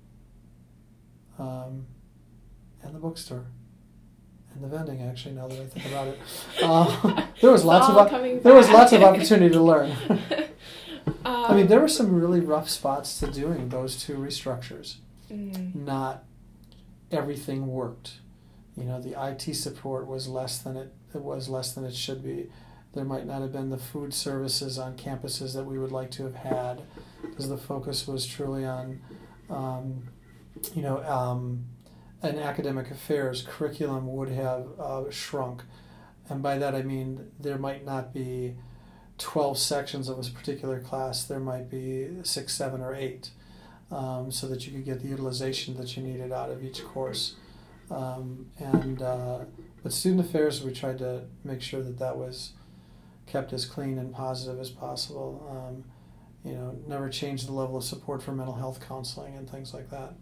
Um, and the bookstore. And the vending, actually, now that I think about it. Uh, there was It's lots of all op- coming there was back. lots of opportunity to learn. um, I mean, there were some really rough spots to doing those two restructures. Mm. Not everything worked. You know, the I T support was less than it, it was less than it should be. There might not have been the food services on campuses that we would like to have had, because the focus was truly on, um, you know, um, an academic affairs curriculum would have uh, shrunk. And by that I mean there might not be twelve sections of a particular class, there might be six, seven, or eight, um, so that you could get the utilization that you needed out of each course. Um, and uh, with student affairs, we tried to make sure that that was kept as clean and positive as possible. Um, you know, never change the level of support for mental health counseling and things like that.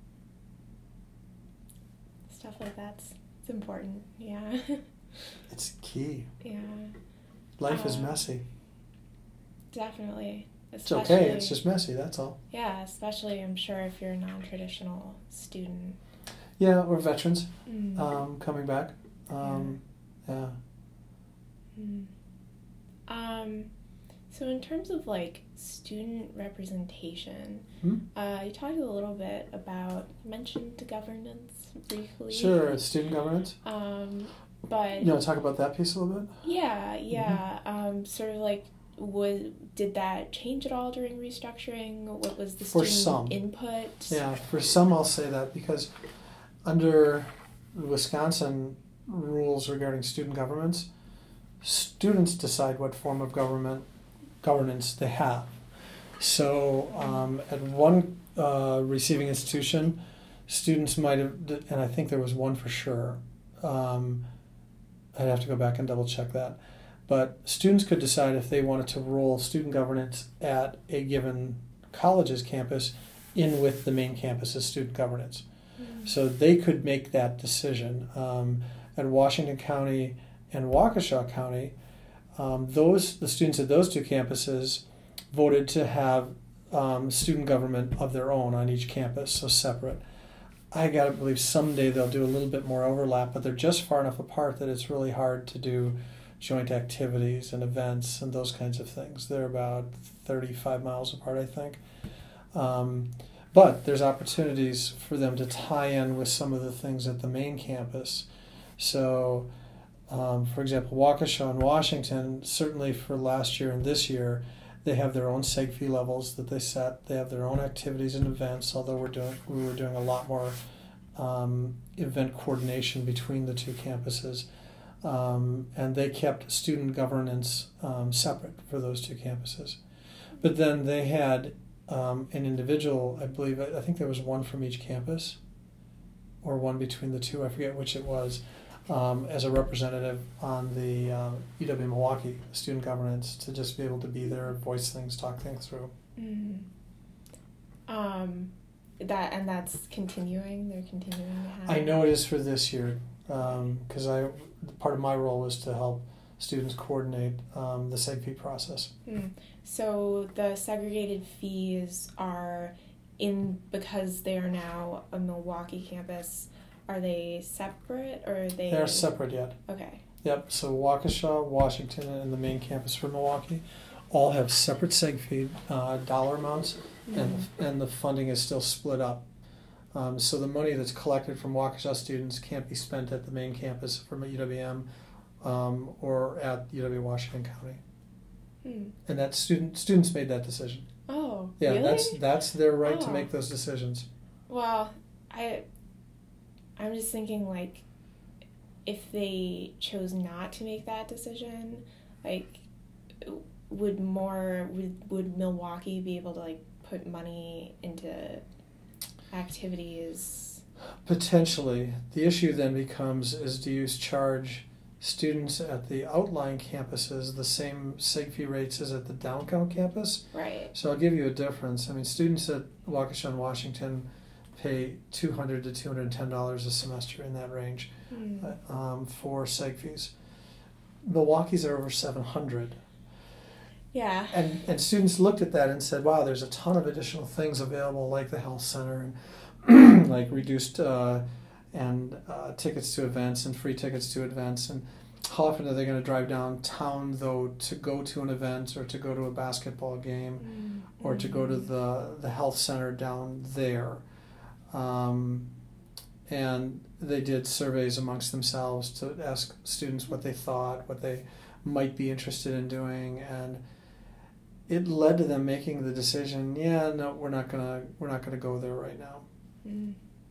Stuff like that's it's important. Yeah. It's key. Yeah. Life is Uh, messy. Definitely. It's okay, it's just messy, that's all. Yeah, especially I'm sure if you're a non-traditional student. Yeah, or veterans Mm. um, coming back. Um, yeah. Mm. Um, so in terms of like student representation, Hmm? uh, you talked a little bit about, you mentioned governance briefly. Sure, it's student governance. Um, but You want to talk about that piece a little bit? yeah, yeah. Um, sort of like, was did that change at all during restructuring? What was the For student some. input? Yeah, for some I'll say that because under the Wisconsin rules regarding student governments, students decide what form of government governance they have. So um, at one uh, receiving institution, students might have, and I think there was one for sure, um, I'd have to go back and double check that, But students could decide if they wanted to roll student governance at a given college's campus in with the main campus's student governance. Mm-hmm. So they could make that decision. Um, at Washington County and Waukesha County, um, those the students at those two campuses voted to have um, student government of their own on each campus, so separate. I gotta believe someday they'll do a little bit more overlap, but they're just far enough apart that it's really hard to do joint activities and events and those kinds of things. They're about thirty-five miles apart, I think. Um, but there's opportunities for them to tie in with some of the things at the main campus. So, um, for example, Waukesha and Washington, certainly for last year and this year, they have their own seg fee levels that they set. They have their own activities and events, although we're doing, we were doing a lot more um, event coordination between the two campuses. Um, and they kept student governance um, separate for those two campuses. But then they had um, an individual, I believe, I think there was one from each campus, or one between the two, I forget which it was, um, as a representative on the uh, U W Milwaukee student governance, to just be able to be there, voice things, talk things through. Mm-hmm. Um, that and that's continuing. They're continuing to have. I know it is for this year, because um, I part of my role was to help students coordinate um, the seg fee process. Mm. So the segregated fees are in because they are now a Milwaukee campus. Are they separate or are they? They're separate yet. Okay. Yep. So Waukesha, Washington, and the main campus for Milwaukee all have separate seg fee uh, dollar amounts, mm-hmm. and and the funding is still split up. Um, so the money that's collected from Waukesha students can't be spent at the main campus from U W M um, or at U W Washington County. Hmm. And that student students made that decision. Oh, yeah, really? that's that's their right oh. to make those decisions. Well, I I'm just thinking, like, if they chose not to make that decision, like, would more would would Milwaukee be able to like put money into activities? Potentially. The issue then becomes is do you charge students at the outlying campuses the same seg fee rates as at the downtown campus? Right. So I'll give you a difference. I mean, students at Waukesha and Washington pay two hundred dollars to two hundred ten dollars a semester, in that range, mm. uh, um, for seg fees. Milwaukee's are over seven hundred dollars. Yeah. And and students looked at that and said, wow, there's a ton of additional things available, like the health center and like reduced uh, and uh, tickets to events and free tickets to events. And how often are they going to drive downtown, though, to go to an event or to go to a basketball game mm-hmm. or to go to the, the health center down there? Um, and they did surveys amongst themselves to ask students what they thought, what they might be interested in doing, and it led to them making the decision, yeah, no, we're not gonna we're not gonna go there right now. Mm.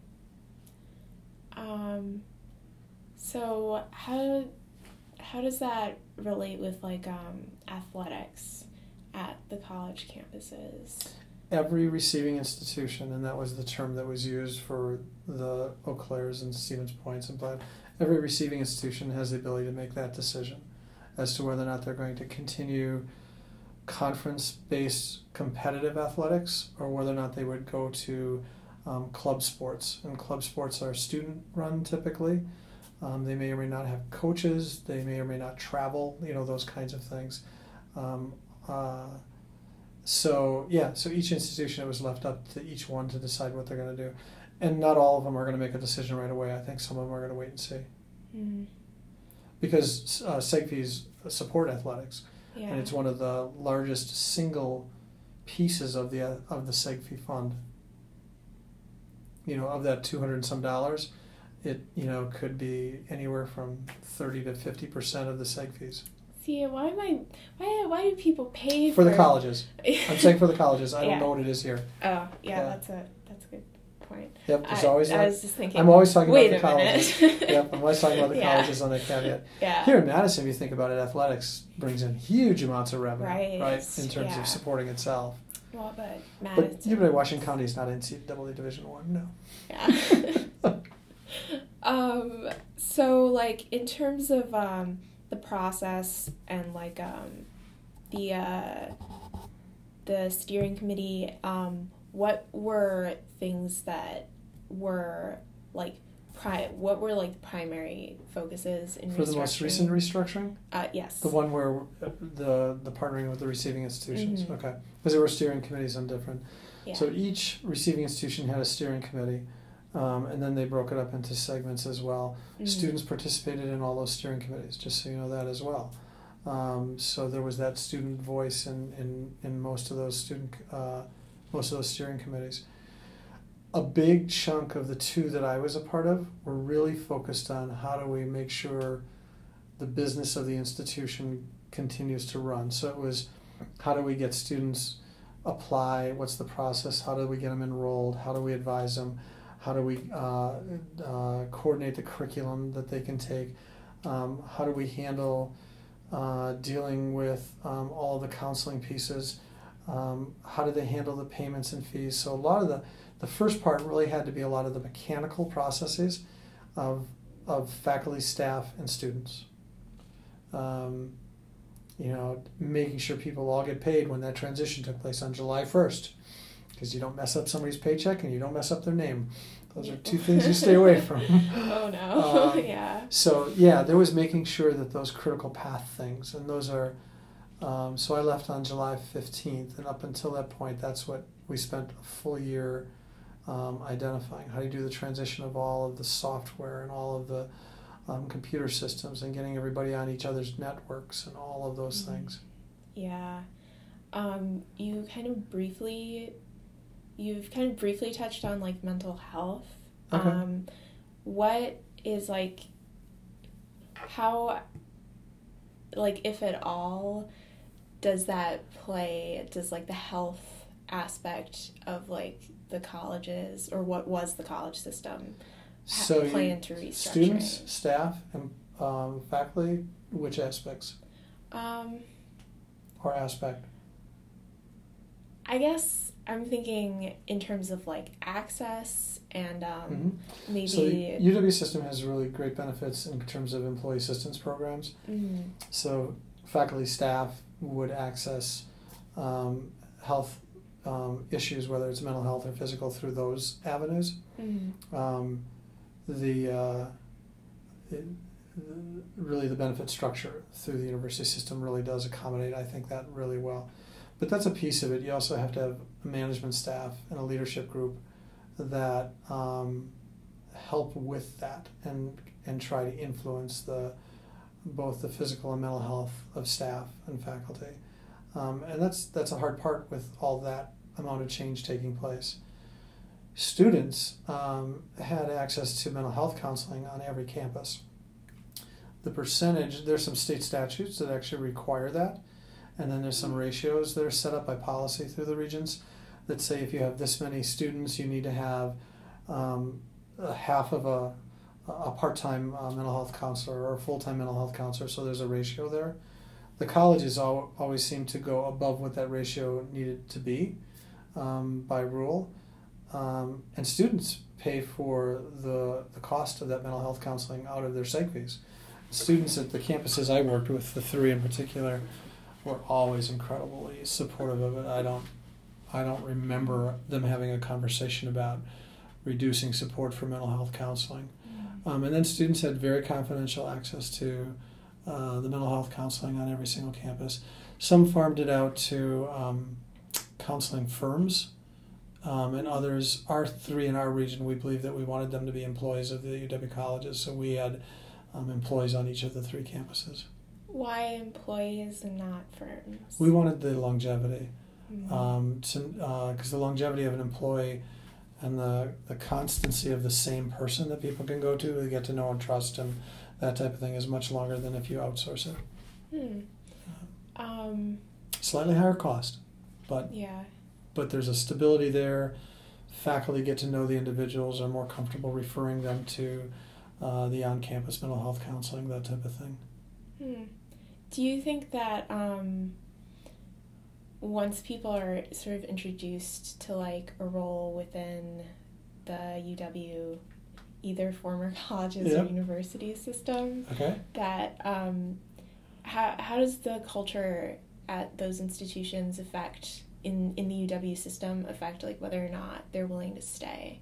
Um, so how how does that relate with like um, athletics at the college campuses? Every receiving institution, and that was the term that was used for the Eau Claires and Stevens Points and Blythe, every receiving institution has the ability to make that decision as to whether or not they're going to continue conference-based competitive athletics or whether or not they would go to um, club sports. And club sports are student-run typically. Um, they may or may not have coaches. They may or may not travel, you know, those kinds of things. Um, uh, so, yeah, so each institution, it was left up to each one to decide what they're going to do. And not all of them are going to make a decision right away. I think some of them are going to wait and see. Mm. Because uh, seg fees support athletics. Yeah. And it's one of the largest single pieces of the of the seg fee fund. You know, of that two hundred and some dollars, it you know could be anywhere from thirty to fifty percent of the seg fees. See, why am I? Why why do people pay for, for the colleges? I'm saying for the colleges. I yeah. don't know what it is here. Oh, yeah, yeah, that's a that's a good point. Yep, there's I, always. I that. was just thinking. I'm always talking wait about the colleges. Yep, I'm always talking about the yeah. colleges on the caveat. Yeah. Here in Madison, if you think about it, athletics brings in huge amounts of revenue, right? right in terms yeah. of supporting itself. Well, but Madison. But U W Washington County is not N C double A Division One, no. Yeah. um. So, like, in terms of um, the process and like um, the uh, the steering committee, um, what were things that were like pri- what were like the primary focuses in For the most recent restructuring? Uh, yes. The one where the the partnering with the receiving institutions. Mm-hmm. Okay. Because there were steering committees on different. Yeah. So each receiving institution had a steering committee, um, and then they broke it up into segments as well. Mm-hmm. Students participated in all those steering committees, just so you know that as well. Um, so there was that student voice in, in, in most of those student uh, most of those steering committees. A big chunk of the two that I was a part of were really focused on how do we make sure the business of the institution continues to run. So it was how do we get students apply, what's the process, how do we get them enrolled, how do we advise them, how do we uh, uh, coordinate the curriculum that they can take, um, how do we handle uh, dealing with um, all the counseling pieces, um, how do they handle the payments and fees. So a lot of the, the first part really had to be a lot of the mechanical processes of, of faculty, staff, and students. Um, you know, making sure people all get paid when that transition took place on July first, because you don't mess up somebody's paycheck and you don't mess up their name. Those are two things you stay away from. Oh no, um, yeah. So yeah, there was making sure that those critical path things, and those are, um, so I left on July fifteenth, and up until that point, that's what we spent a full year um, identifying. How do you do the transition of all of the software and all of the Um, computer systems and getting everybody on each other's networks and all of those mm-hmm. things. Yeah. Um, you kind of briefly, you've kind of briefly touched on like mental health. Okay. Um, what is like, how, like if at all, does that play, does like the health aspect of like the colleges, or what was the college system, So play into restructuring? Students, staff, and um, faculty, which aspects? Um, or aspect? I guess I'm thinking in terms of like access and um, mm-hmm. maybe... So the U W system has really great benefits in terms of employee assistance programs. Mm-hmm. So faculty, staff would access um, health um, issues, whether it's mental health or physical, through those avenues. Mm-hmm. Um, the uh, it, really the benefit structure through the university system really does accommodate, I think, that really well. But that's a piece of it. You also have to have a management staff and a leadership group that um, help with that and and try to influence the both the physical and mental health of staff and faculty. Um, and that's that's a hard part with all that amount of change taking place. Students um, had access to mental health counseling on every campus. The percentage, there's some state statutes that actually require that, and then there's some ratios that are set up by policy through the regions that say if you have this many students, you need to have um, a half of a, a part-time uh, mental health counselor or a full-time mental health counselor, so there's a ratio there. The colleges al- always seem to go above what that ratio needed to be um, by rule. Um, and students pay for the, the cost of that mental health counseling out of their psych fees. Students at the campuses I worked with, the three in particular, were always incredibly supportive of it. I don't, I don't remember them having a conversation about reducing support for mental health counseling. Mm-hmm. Um, and then students had very confidential access to uh, the mental health counseling on every single campus. Some farmed it out to um, counseling firms. Um, and others, our three in our region, we believe that we wanted them to be employees of the U W colleges, so we had um, employees on each of the three campuses. Why employees and not firms? We wanted the longevity, mm-hmm. um, because uh, the longevity of an employee and the, the constancy of the same person that people can go to, they get to know and trust, and that type of thing is much longer than if you outsource it. Hmm. Um, Slightly higher cost, but yeah. But there's a stability there. Faculty get to know the individuals, are more comfortable referring them to uh, the on-campus mental health counseling, that type of thing. Hmm. Do you think that um, once people are sort of introduced to like a role within the U W, either former colleges yep. or university system, okay. that um, how how does the culture at those institutions affect in in the U W system affect like whether or not they're willing to stay?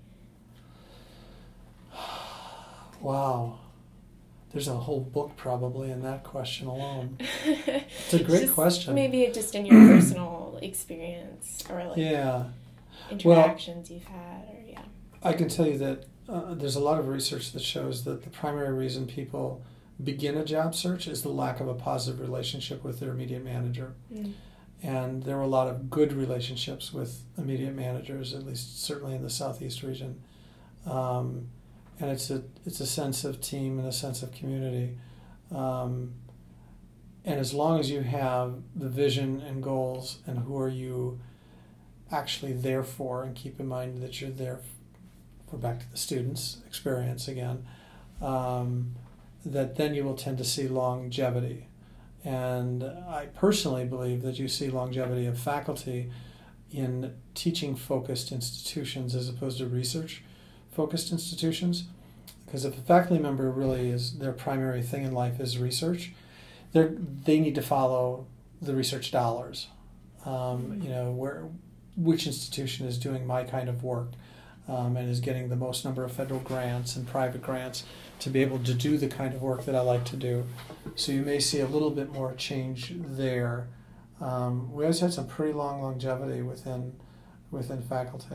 Wow. There's a whole book probably in that question alone. It's a great just question. Maybe just in your personal experience or like yeah. interactions well, you've had, or yeah. I can tell you that uh, there's a lot of research that shows that the primary reason people begin a job search is the lack of a positive relationship with their immediate manager. Mm. And there were a lot of good relationships with immediate managers, at least certainly in the Southeast region. Um, and it's a it's a sense of team and a sense of community. Um, and as long as you have the vision and goals and who are you actually there for, and keep in mind that you're there for, back to the students' experience again, um, that then you will tend to see longevity. And I personally believe that you see longevity of faculty in teaching-focused institutions as opposed to research-focused institutions. Because if a faculty member really is, their primary thing in life is research, they they need to follow the research dollars. Um, you know, where which institution is doing my kind of work um, and is getting the most number of federal grants and private grants to be able to do the kind of work that I like to do. So you may see a little bit more change there. Um, we always had some pretty long longevity within within faculty.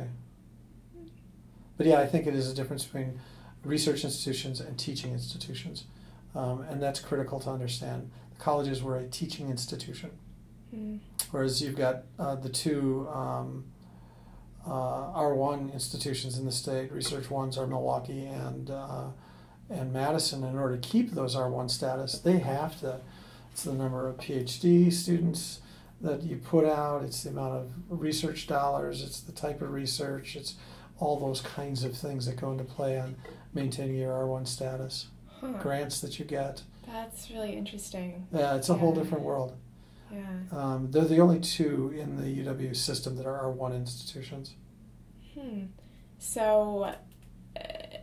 But yeah, I think it is a difference between research institutions and teaching institutions. Um, and that's critical to understand. The colleges were a teaching institution. Mm. Whereas you've got uh, the two um, uh, R one institutions in the state. Research ones are Milwaukee and uh, and Madison. In order to keep those R one status, they have to, it's the number of PhD students that you put out, it's the amount of research dollars, it's the type of research, it's all those kinds of things that go into play on maintaining your R one status. Huh. Grants that you get. That's really interesting. Yeah, it's a yeah. whole different world. Yeah. Um, they're the only two in the U W system that are R one institutions. Hmm. So, uh,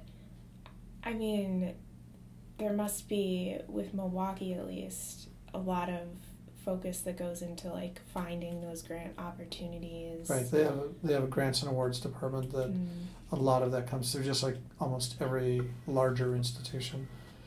I mean, there must be, with Milwaukee at least, a lot of focus that goes into like finding those grant opportunities. Right. They have a, they have a grants and awards department that mm. a lot of that comes through, just like almost every larger institution.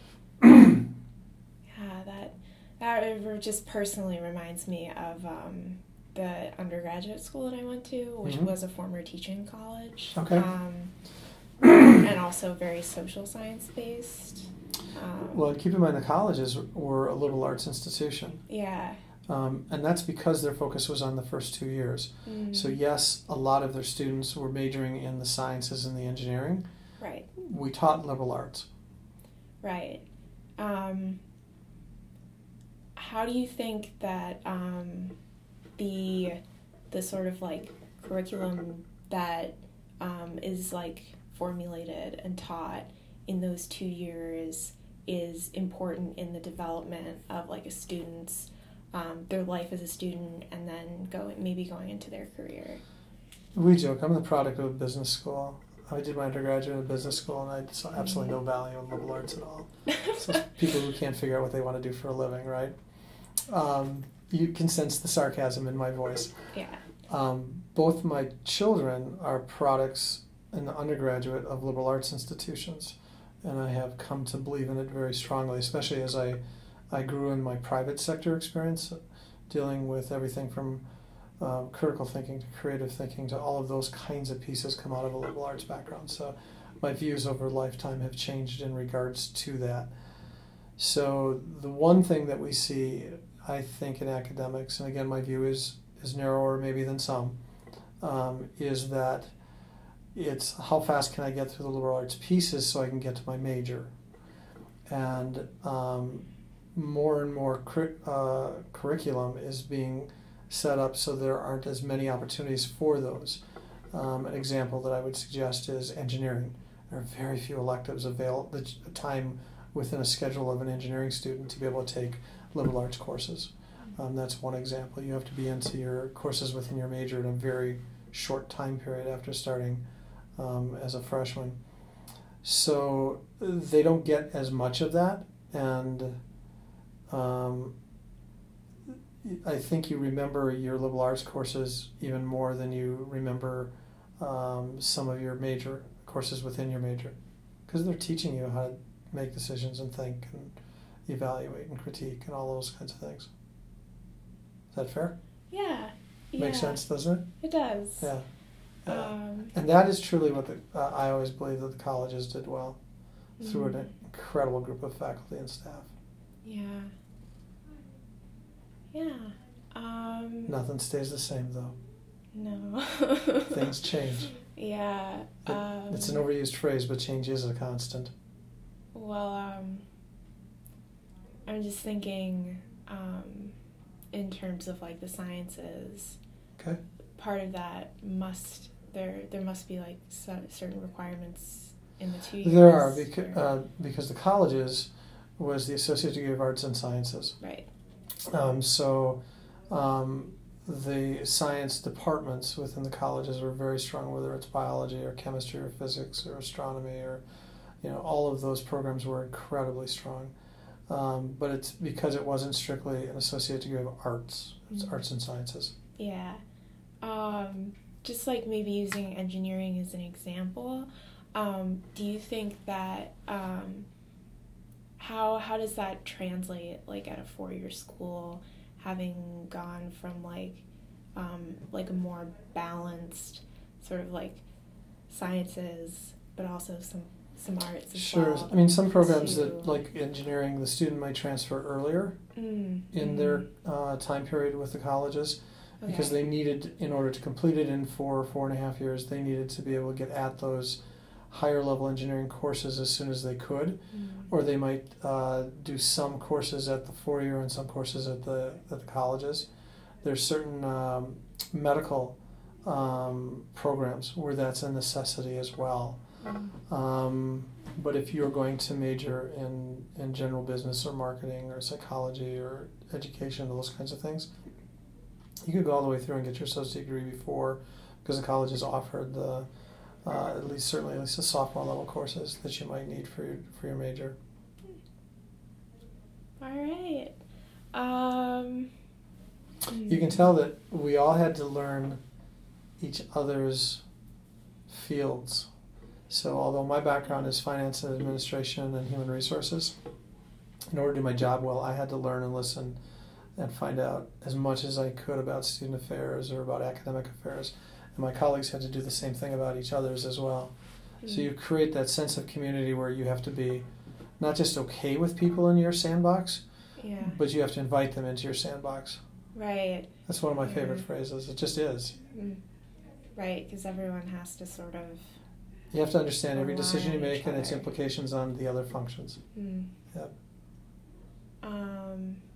Yeah, that that just personally reminds me of um, the undergraduate school that I went to, which mm-hmm. was a former teaching college. Okay. Um, and also very social science based. Um, well, keep in mind the colleges were a liberal arts institution. Yeah. Um, and that's because their focus was on the first two years. Mm. So yes, a lot of their students were majoring in the sciences and the engineering. Right. We taught liberal arts. Right. Um, how do you think that um, the the sort of like curriculum that um, is like formulated and taught in those two years is important in the development of like a student's um, their life as a student and then going maybe going into their career? We joke, I'm the product of a business school. I did my undergraduate in a business school and I saw absolutely no value in liberal arts at all. So people who can't figure out what they want to do for a living, right? Um, you can sense the sarcasm in my voice. Yeah. Um, both my children are products in the undergraduate of liberal arts institutions. And I have come to believe in it very strongly, especially as I, I grew in my private sector experience, dealing with everything from uh, critical thinking to creative thinking to all of those kinds of pieces come out of a liberal arts background. So my views over a lifetime have changed in regards to that. So the one thing that we see, I think, in academics, and again my view is, is narrower maybe than some, um, is that it's how fast can I get through the liberal arts pieces so I can get to my major. And um, more and more cur- uh, curriculum is being set up so there aren't as many opportunities for those. Um, an example that I would suggest is engineering. There are very few electives available, the time within a schedule of an engineering student to be able to take liberal arts courses. Um, that's one example. You have to be into your courses within your major in a very short time period after starting Um, as a freshman. So they don't get as much of that, and um, I think you remember your liberal arts courses even more than you remember um, some of your major courses within your major, because they're teaching you how to make decisions and think and evaluate and critique and all those kinds of things. Is that fair? Yeah. yeah. Makes sense, doesn't it? It does. Yeah. yeah. Um, and that is truly what the, uh, I always believe that the colleges did well, mm-hmm. through an incredible group of faculty and staff. Yeah. Yeah. Um, Nothing stays the same, though. No. Things change. Yeah. It, um, it's an overused phrase, but change is a constant. Well, um, I'm just thinking um, in terms of like the sciences. Okay. Part of that must there there must be like so, certain requirements in the two years. There are because uh, because the colleges was the Associate Degree of Arts and Sciences. Right. Um, so um, the science departments within the colleges are very strong, whether it's biology or chemistry or physics or astronomy or, you know, all of those programs were incredibly strong. Um, but it's because it wasn't strictly an associate degree of arts, it's mm-hmm. arts and sciences. Yeah. Um, just like maybe using engineering as an example, um, do you think that, um, how how does that translate like at a four-year school, having gone from like um, like a more balanced sort of like sciences, but also some some arts as sure. well? I mean, some programs to... that like engineering, the student might transfer earlier mm. in mm. their uh, time period with the colleges, okay. because they needed, in order to complete it in four or four and a half years, they needed to be able to get at those higher level engineering courses as soon as they could, mm. or they might uh, do some courses at the four year and some courses at the at the colleges. There's certain um, medical um, programs where that's a necessity as well. Mm. Um, but if you're going to major in, in general business or marketing or psychology or education, those kinds of things, you could go all the way through and get your associate degree before, because the colleges offered the Uh, at least certainly at least the sophomore level courses that you might need for your for your major. All right. Um, you can tell that we all had to learn each other's fields. So although my background is finance and administration and human resources, in order to do my job well, I had to learn and listen and find out as much as I could about student affairs or about academic affairs. And my colleagues had to do the same thing about each other's as well. Mm-hmm. So you create that sense of community where you have to be not just okay with people in your sandbox, yeah. but you have to invite them into your sandbox. Right. That's one of my mm-hmm. favorite phrases. It just is. Mm. Right, because everyone has to sort of... You have to understand every decision you make and its implications on the other functions. Mm. Yep. Um,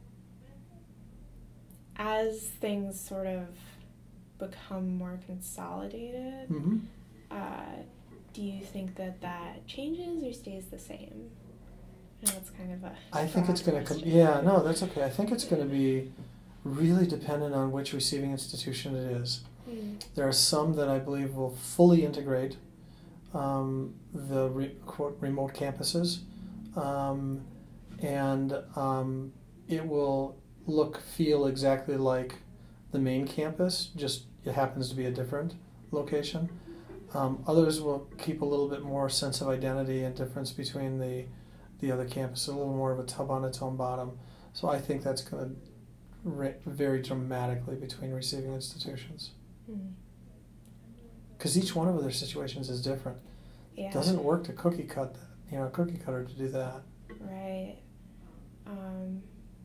as things sort of become more consolidated, mm-hmm. uh, do you think that that changes or stays the same? I know that's kind of a I think it's going to come. Yeah, no, that's okay. I think it's going to be really dependent on which receiving institution it is. Mm. There are some that I believe will fully integrate um, the re, quote remote campuses, um, and um, it will look feel exactly like the main campus, just it happens to be a different location. Um, others will keep a little bit more sense of identity and difference between the the other campus, a little more of a tub on its own bottom. So I think that's going to ra- vary dramatically between receiving institutions. Because mm. each one of their situations is different. Yeah. It doesn't work to cookie cut that, you know, cookie cutter to do that. Right. Um,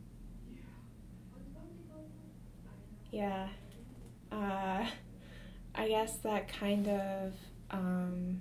yeah. Uh, I guess that kind of um,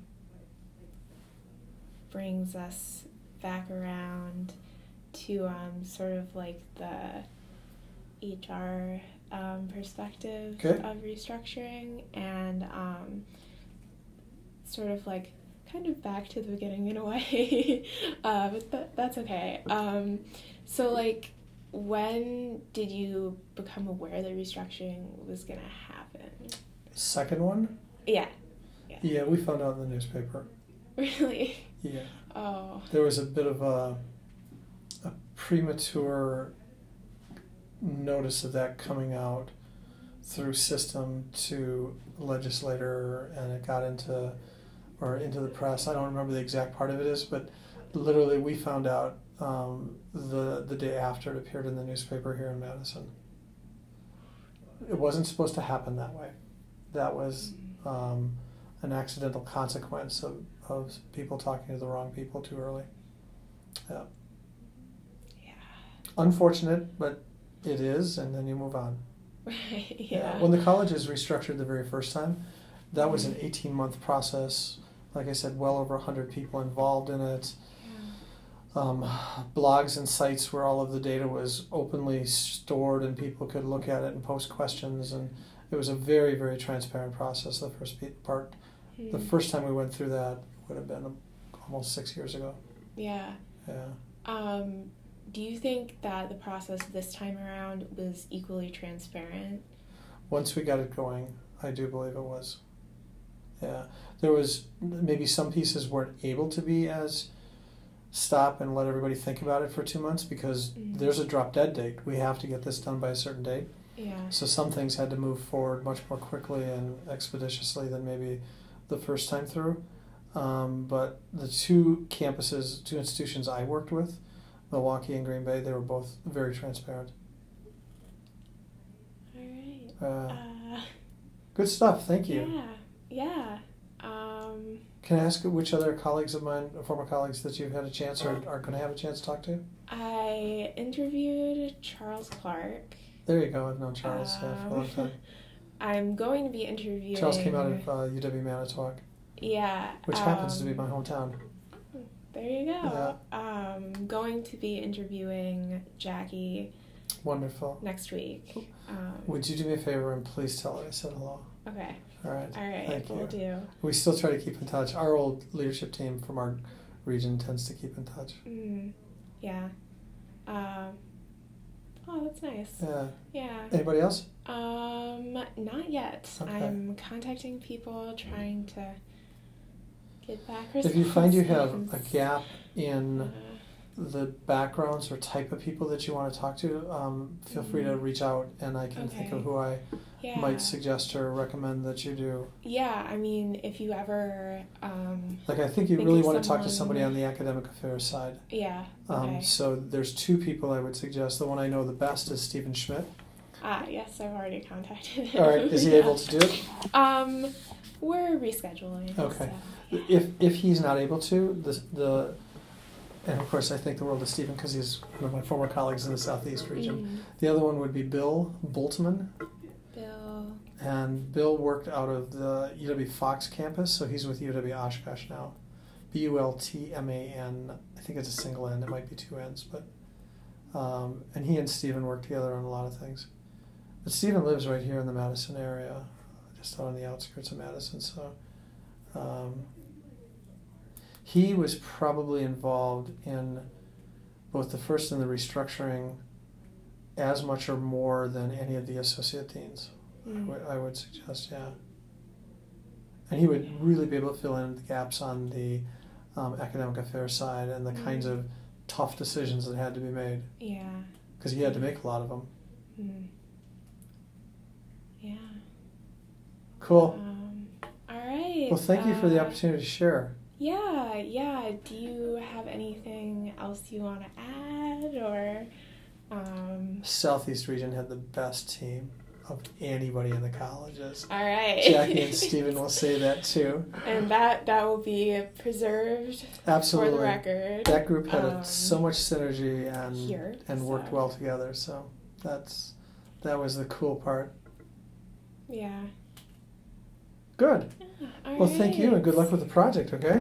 brings us back around to um, sort of like the H R um, perspective okay. of restructuring, and um, sort of like kind of back to the beginning in a way, uh, but that, that's okay. Um, so like, when did you become aware that restructuring was going to happen? Second one? Yeah. yeah. Yeah, we found out in the newspaper. Really? Yeah. Oh. There was a bit of a, a premature notice of that coming out through system to legislator, and it got into or into the press. I don't remember the exact part of it is, but literally we found out um, the the day after it appeared in the newspaper here in Madison. It wasn't supposed to happen that way. That was um, an accidental consequence of, of people talking to the wrong people too early. Yeah. Yeah. Unfortunate, but it is, and then you move on. Right, yeah. When the colleges restructured the very first time, that was an eighteen-month process. Like I said, well over one hundred people involved in it. Yeah. Um, blogs and sites where all of the data was openly stored and people could look at it and post questions. And it was a very, very transparent process, the first part. Hmm. The first time we went through that would have been almost six years ago. Yeah. Yeah. Um, do you think that the process this time around was equally transparent? Once we got it going, I do believe it was. Yeah. There was maybe some pieces weren't able to be as stop and let everybody think about it for two months because mm-hmm. there's a drop dead date. We have to get this done by a certain date. Yeah. So some things had to move forward much more quickly and expeditiously than maybe the first time through. Um, but the two campuses, two institutions I worked with, Milwaukee and Green Bay, they were both very transparent. All right. Uh, uh, good stuff. Thank you. Yeah. Yeah. Um, Can I ask which other colleagues of mine, former colleagues, that you've had a chance or are going to have a chance to talk to? I interviewed Charles Clark. There you go. I've known Charles um, uh, for a long time. I'm going to be interviewing... Charles came out of uh, U W Manitowoc. Yeah. Which um, happens to be my hometown. There you go. Yeah. Um, going to be interviewing Jackie. Wonderful. Next week. Um, Would you do me a favor and please tell her I said hello? Okay. All right. All right. Thank We'll you. do. We still try to keep in touch. Our old leadership team from our region tends to keep in touch. Mm, yeah. Um, oh, that's nice. Yeah. Yeah. Anybody else? Um, not yet. Okay. I'm contacting people, trying to get back. If you find you have a gap in uh, the backgrounds or type of people that you want to talk to, um, feel free to reach out and I can okay. think of who I yeah. might suggest or recommend that you do. Yeah, I mean, if you ever... Um, like, I think you think really of want to talk to someone- somebody on the academic affairs side. yeah, Um, okay. so there's two people I would suggest. The one I know the best is Stephen Schmidt. Ah, yes, I've already contacted him. All right, is he yeah. able to do it? Um, we're rescheduling. Okay. So, yeah. If if he's not able to, the the, and of course I think the world of Stephen because he's one of my former colleagues in the Southeast region. Mm. The other one would be Bill Bultman. Bill. And Bill worked out of the U W Fox campus, so he's with U W Oshkosh now. B U L T M A N. I think it's a single N. It might be two N's, but um, and he and Stephen work together on a lot of things. But Stephen lives right here in the Madison area, just out on the outskirts of Madison. So um, he was probably involved in both the first and the restructuring as much or more than any of the associate deans. Mm. I, w- I would suggest, yeah. And he would really be able to fill in the gaps on the um, academic affairs side and the mm. kinds of tough decisions that had to be made. Yeah. Because he had to make a lot of them. Mm. Yeah. Cool. Um, all right. Well, thank you for the uh, opportunity to share. Yeah, yeah. Do you have anything else you want to add, or? Um... Southeast region had the best team of anybody in the colleges. All right. Jackie and Stephen will say that too. And that that will be preserved. Absolutely. For the record. That group had um, a, so much synergy and here, and worked so. well together. So that's that was the cool part. Yeah. Good. Yeah, all well, right. thank you and good luck with the project. Okay.